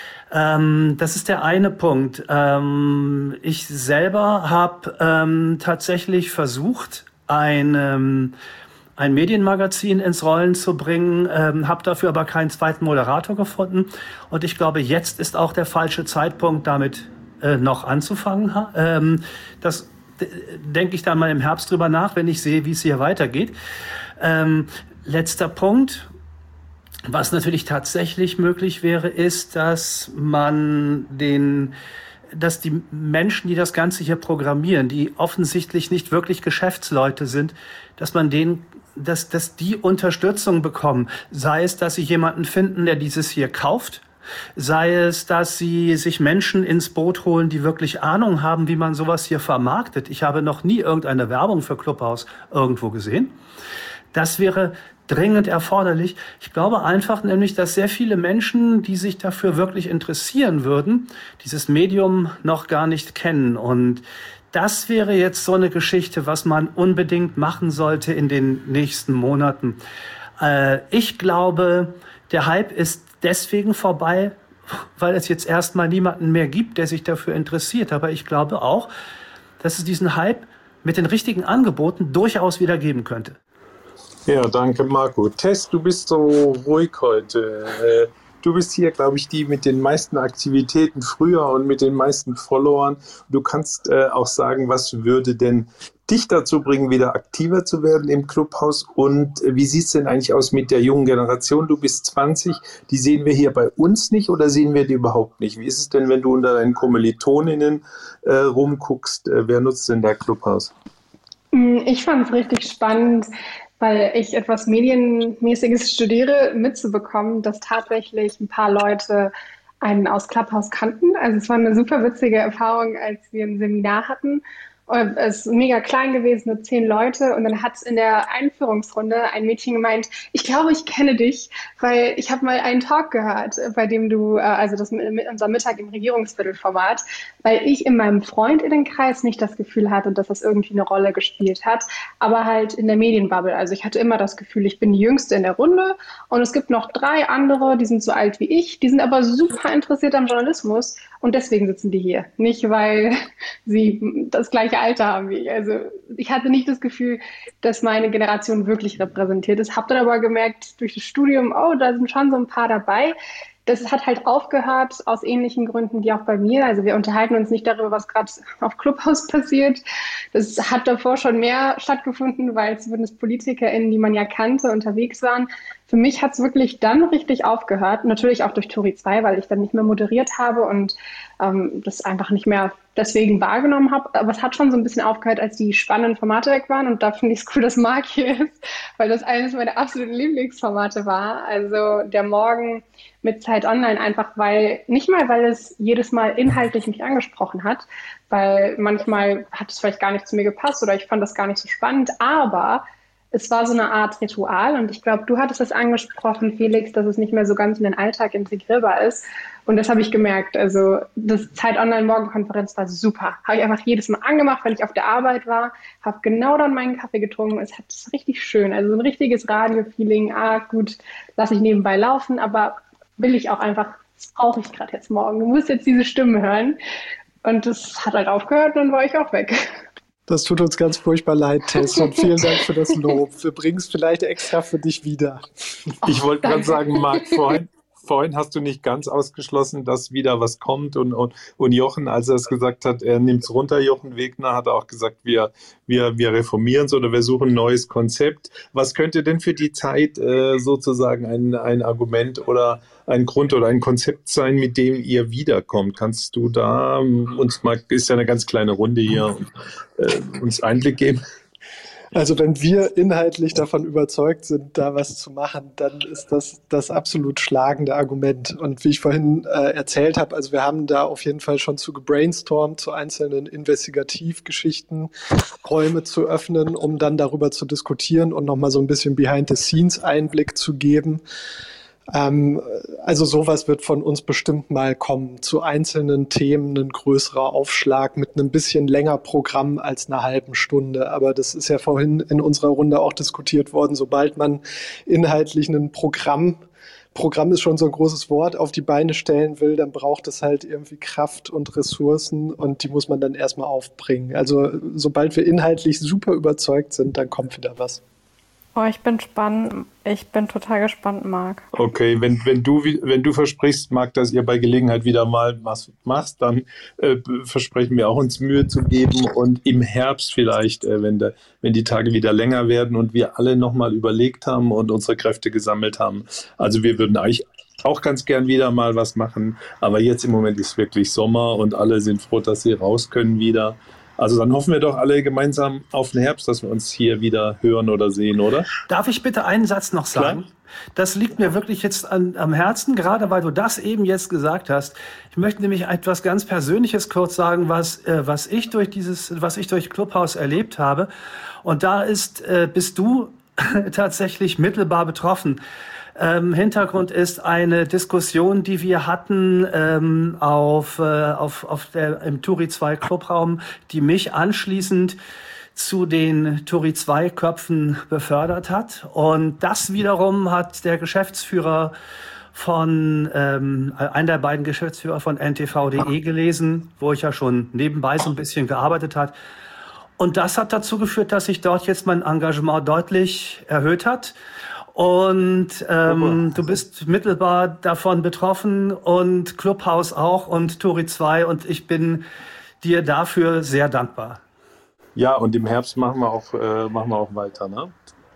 Ähm, das ist der eine Punkt. Ähm, ich selber habe ähm, tatsächlich versucht, ein, ähm, ein Medienmagazin ins Rollen zu bringen, ähm, habe dafür aber keinen zweiten Moderator gefunden. Und ich glaube, jetzt ist auch der falsche Zeitpunkt, damit Äh, noch anzufangen. Ähm, das d- denke ich dann mal im Herbst drüber nach, wenn ich sehe, wie es hier weitergeht. Ähm, letzter Punkt, was natürlich tatsächlich möglich wäre, ist, dass man den, dass die Menschen, die das Ganze hier programmieren, die offensichtlich nicht wirklich Geschäftsleute sind, dass man denen, dass, dass die Unterstützung bekommen. Sei es, dass sie jemanden finden, der dieses hier kauft, sei es, dass sie sich Menschen ins Boot holen, die wirklich Ahnung haben, wie man sowas hier vermarktet. Ich habe noch nie irgendeine Werbung für Clubhouse irgendwo gesehen. Das wäre dringend erforderlich. Ich glaube einfach nämlich, dass sehr viele Menschen, die sich dafür wirklich interessieren würden, dieses Medium noch gar nicht kennen. Und das wäre jetzt so eine Geschichte, was man unbedingt machen sollte in den nächsten Monaten. Äh, ich glaube, der Hype ist deswegen vorbei, weil es jetzt erstmal niemanden mehr gibt, der sich dafür interessiert. Aber ich glaube auch, dass es diesen Hype mit den richtigen Angeboten durchaus wieder geben könnte. Ja, danke Marco. Tess, du bist so ruhig heute. Du bist hier, glaube ich, die mit den meisten Aktivitäten früher und mit den meisten Followern. Du kannst äh, auch sagen, was würde denn dich dazu bringen, wieder aktiver zu werden im Clubhouse? Und äh, wie sieht es denn eigentlich aus mit der jungen Generation? Du bist zwanzig, die sehen wir hier bei uns nicht oder sehen wir die überhaupt nicht? Wie ist es denn, wenn du unter deinen Kommilitoninnen äh, rumguckst? Äh, wer nutzt denn da Clubhouse? Ich fand es richtig spannend, weil ich etwas Medienmäßiges studiere, mitzubekommen, dass tatsächlich ein paar Leute einen aus Clubhouse kannten. Also es war eine super witzige Erfahrung, als wir ein Seminar hatten. Und es ist mega klein gewesen, nur zehn Leute. Und dann hat in der Einführungsrunde ein Mädchen gemeint, ich glaube, ich kenne dich, weil ich habe mal einen Talk gehört, bei dem du, also das mit unser Mittag im Regierungsviertelformat, weil ich in meinem Freundinnenkreis nicht das Gefühl hatte, dass das irgendwie eine Rolle gespielt hat, aber halt in der Medienbubble. Also ich hatte immer das Gefühl, ich bin die Jüngste in der Runde und es gibt noch drei andere, die sind so alt wie ich, die sind aber super interessiert am Journalismus und deswegen sitzen die hier. Nicht, weil sie das gleiche Alter haben wie ich. Also ich hatte nicht das Gefühl, dass meine Generation wirklich repräsentiert ist. Habe dann aber gemerkt durch das Studium, oh, da sind schon so ein paar dabei. Das hat halt aufgehört aus ähnlichen Gründen wie auch bei mir. Also wir unterhalten uns nicht darüber, was gerade auf Clubhouse passiert. Das hat davor schon mehr stattgefunden, weil zumindest PolitikerInnen, die man ja kannte, unterwegs waren. Für mich hat es wirklich dann richtig aufgehört. Natürlich auch durch Tori zwei, weil ich dann nicht mehr moderiert habe und ähm, das einfach nicht mehr deswegen wahrgenommen habe. Aber es hat schon so ein bisschen aufgehört, als die spannenden Formate weg waren. Und da finde ich es cool, dass Marc hier ist, weil das eines meiner absoluten Lieblingsformate war. Also der Morgen mit Zeit Online, einfach weil, nicht mal, weil es jedes Mal inhaltlich mich angesprochen hat, weil manchmal hat es vielleicht gar nicht zu mir gepasst oder ich fand das gar nicht so spannend, aber es war so eine Art Ritual und ich glaube, du hattest das angesprochen, Felix, dass es nicht mehr so ganz in den Alltag integrierbar ist und das habe ich gemerkt. Also das Zeit-Online-Morgenkonferenz war super. Habe ich einfach jedes Mal angemacht, wenn ich auf der Arbeit war, habe genau dann meinen Kaffee getrunken. Es hat es richtig schön, also so ein richtiges Radio-Feeling. Ah, gut, lasse ich nebenbei laufen, aber will ich auch einfach, das brauche ich gerade jetzt morgen. Du musst jetzt diese Stimme hören und das hat halt aufgehört und dann war ich auch weg. Das tut uns ganz furchtbar leid, Tess, und vielen Dank für das Lob. Wir bringen es vielleicht extra für dich wieder. Ich wollte gerade sagen, Marc, vorhin, vorhin hast du nicht ganz ausgeschlossen, dass wieder was kommt. Und, und, und Jochen, als er es gesagt hat, er nimmt es runter, Jochen Wegner, hat er auch gesagt, wir, wir, wir reformieren es oder wir suchen ein neues Konzept. Was könnte denn für die Zeit äh, sozusagen ein, ein Argument oder ein Grund oder ein Konzept sein, mit dem ihr wiederkommt? Kannst du da uns mal, ist ja eine ganz kleine Runde hier, äh, uns Einblick geben? Also wenn wir inhaltlich davon überzeugt sind, da was zu machen, dann ist das das absolut schlagende Argument. Und wie ich vorhin äh, erzählt habe, also wir haben da auf jeden Fall schon zu gebrainstormt, zu einzelnen Investigativgeschichten Räume zu öffnen, um dann darüber zu diskutieren und nochmal so ein bisschen Behind-the-Scenes-Einblick zu geben. Ähm, also sowas wird von uns bestimmt mal kommen, zu einzelnen Themen ein größerer Aufschlag mit einem bisschen länger Programm als einer halben Stunde. Aber das ist ja vorhin in unserer Runde auch diskutiert worden, sobald man inhaltlich ein Programm, Programm ist schon so ein großes Wort, auf die Beine stellen will, dann braucht es halt irgendwie Kraft und Ressourcen und die muss man dann erstmal aufbringen. Also sobald wir inhaltlich super überzeugt sind, dann kommt wieder was. Oh, ich bin spannend. Ich bin total gespannt, Marc. Okay, wenn, wenn du, wenn du versprichst, Marc, dass ihr bei Gelegenheit wieder mal was machst, dann äh, versprechen wir auch, uns Mühe zu geben und im Herbst vielleicht, äh, wenn, der, wenn die Tage wieder länger werden und wir alle nochmal überlegt haben und unsere Kräfte gesammelt haben. Also wir würden eigentlich auch ganz gern wieder mal was machen, aber jetzt im Moment ist wirklich Sommer und alle sind froh, dass sie raus können wieder. Also dann hoffen wir doch alle gemeinsam auf den Herbst, dass wir uns hier wieder hören oder sehen, oder? Darf ich bitte einen Satz noch sagen? Klar. Das liegt mir wirklich jetzt an, am Herzen, gerade weil du das eben jetzt gesagt hast. Ich möchte nämlich etwas ganz Persönliches kurz sagen, was, äh, was ich durch dieses, was ich durch Clubhouse erlebt habe. Und da ist, äh, bist du tatsächlich mittelbar betroffen. Ähm, Hintergrund ist eine Diskussion, die wir hatten ähm, auf, äh, auf, auf der, im Tori zwei Clubraum, die mich anschließend zu den Tori zwei Köpfen befördert hat. Und das wiederum hat der Geschäftsführer von, ähm, einer der beiden Geschäftsführer von N T V punkt de gelesen, wo ich ja schon nebenbei so ein bisschen gearbeitet hat. Und das hat dazu geführt, dass sich dort jetzt mein Engagement deutlich erhöht hat. Und ähm, du bist mittelbar davon betroffen und Clubhouse auch und Tori zwei und ich bin dir dafür sehr dankbar. Ja, und im Herbst machen wir auch, äh, machen wir auch weiter, ne?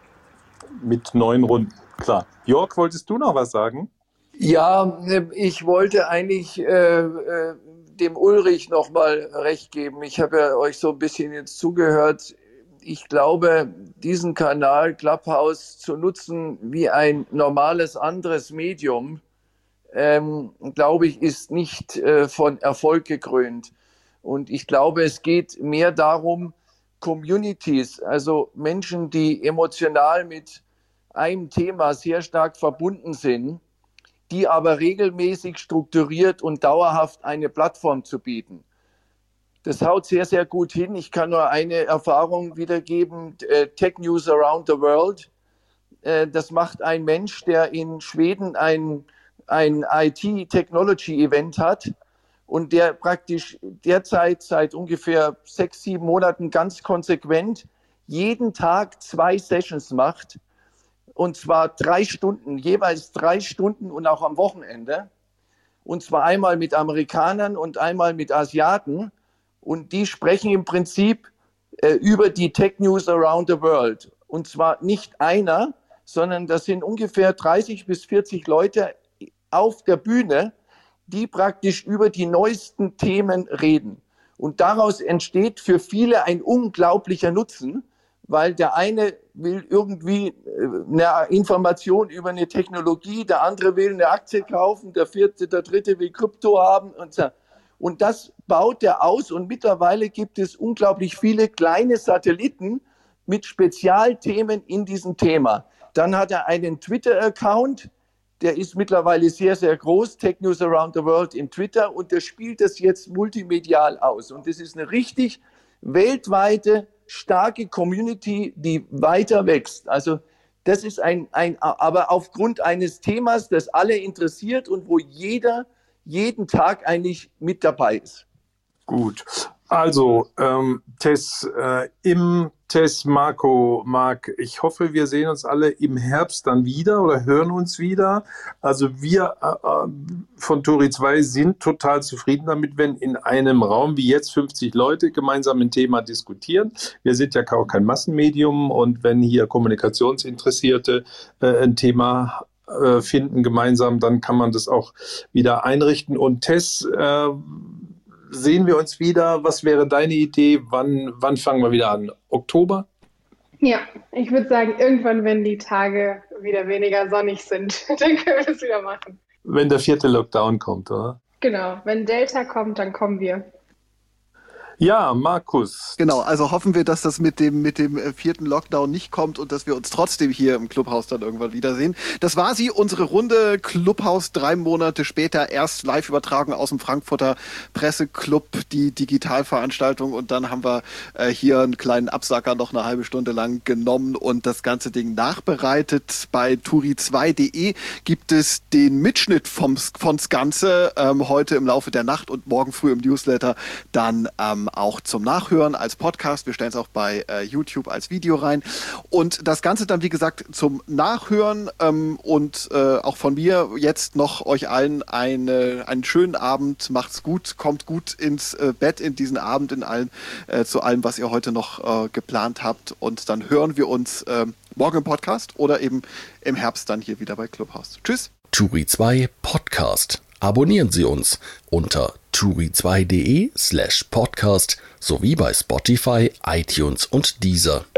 Mit neuen Runden, klar. Jörg, wolltest du noch was sagen? Ja, ich wollte eigentlich äh, äh, dem Ulrich noch mal recht geben. Ich habe ja euch so ein bisschen jetzt zugehört. Ich glaube, diesen Kanal Clubhouse zu nutzen wie ein normales anderes Medium, ähm, glaube ich, ist nicht äh, von Erfolg gekrönt. Und ich glaube, es geht mehr darum, Communities, also Menschen, die emotional mit einem Thema sehr stark verbunden sind, die aber regelmäßig strukturiert und dauerhaft eine Plattform zu bieten. Das haut sehr, sehr gut hin. Ich kann nur eine Erfahrung wiedergeben, äh, Tech News Around the World. Äh, das macht ein Mensch, der in Schweden ein, ein I T-Technology-Event hat und der praktisch derzeit seit ungefähr sechs, sieben Monaten ganz konsequent jeden Tag zwei Sessions macht. Und zwar drei Stunden, jeweils drei Stunden und auch am Wochenende. Und zwar einmal mit Amerikanern und einmal mit Asiaten. Und die sprechen im Prinzip äh, über die Tech News around the world. Und zwar nicht einer, sondern das sind ungefähr dreißig bis vierzig Leute auf der Bühne, die praktisch über die neuesten Themen reden. Und daraus entsteht für viele ein unglaublicher Nutzen, weil der eine will irgendwie eine Information über eine Technologie, der andere will eine Aktie kaufen, der vierte, der dritte will Krypto haben und so. Und das baut er aus und mittlerweile gibt es unglaublich viele kleine Satelliten mit Spezialthemen in diesem Thema. Dann hat er einen Twitter-Account, der ist mittlerweile sehr, sehr groß, Tech News Around the World in Twitter, und der spielt das jetzt multimedial aus. Und das ist eine richtig weltweite, starke Community, die weiter wächst. Also das ist ein, ein, aber aufgrund eines Themas, das alle interessiert und wo jeder jeden Tag eigentlich mit dabei ist. Gut, also ähm, Tess, äh, im Tess, Marco, Marc, ich hoffe, wir sehen uns alle im Herbst dann wieder oder hören uns wieder. Also wir äh, von Turi zwei sind total zufrieden damit, wenn in einem Raum wie jetzt fünfzig Leute gemeinsam ein Thema diskutieren. Wir sind ja auch kein Massenmedium, und wenn hier Kommunikationsinteressierte äh, ein Thema äh, finden gemeinsam, dann kann man das auch wieder einrichten. Und Tess, äh, sehen wir uns wieder? Was wäre deine Idee? Wann, wann fangen wir wieder an? Oktober? Ja, ich würde sagen, irgendwann, wenn die Tage wieder weniger sonnig sind, dann können wir es wieder machen. Wenn der vierte Lockdown kommt, oder? Genau, wenn Delta kommt, dann kommen wir. Ja, Markus. Genau, also hoffen wir, dass das mit dem, mit dem vierten Lockdown nicht kommt und dass wir uns trotzdem hier im Clubhaus dann irgendwann wiedersehen. Das war sie, unsere Runde Clubhaus, drei Monate später, erst live übertragen aus dem Frankfurter Presseclub, die Digitalveranstaltung, und dann haben wir äh, hier einen kleinen Absacker noch eine halbe Stunde lang genommen und das ganze Ding nachbereitet. Bei Turi zwei punkt de gibt es den Mitschnitt vom, von's Ganze ähm, heute im Laufe der Nacht und morgen früh im Newsletter dann ähm, auch zum Nachhören als Podcast. Wir stellen es auch bei äh, YouTube als Video rein. Und das Ganze dann, wie gesagt, zum Nachhören ähm, und äh, auch von mir jetzt noch euch allen eine, einen schönen Abend. Macht's gut, kommt gut ins äh, Bett in diesen Abend, in allen, äh, zu allem, was ihr heute noch äh, geplant habt. Und dann hören wir uns äh, morgen im Podcast oder eben im Herbst dann hier wieder bei Clubhaus. Tschüss. Turi zwei Podcast. Abonnieren Sie uns unter turi zwei punkt de slash podcast sowie bei Spotify, iTunes und Deezer.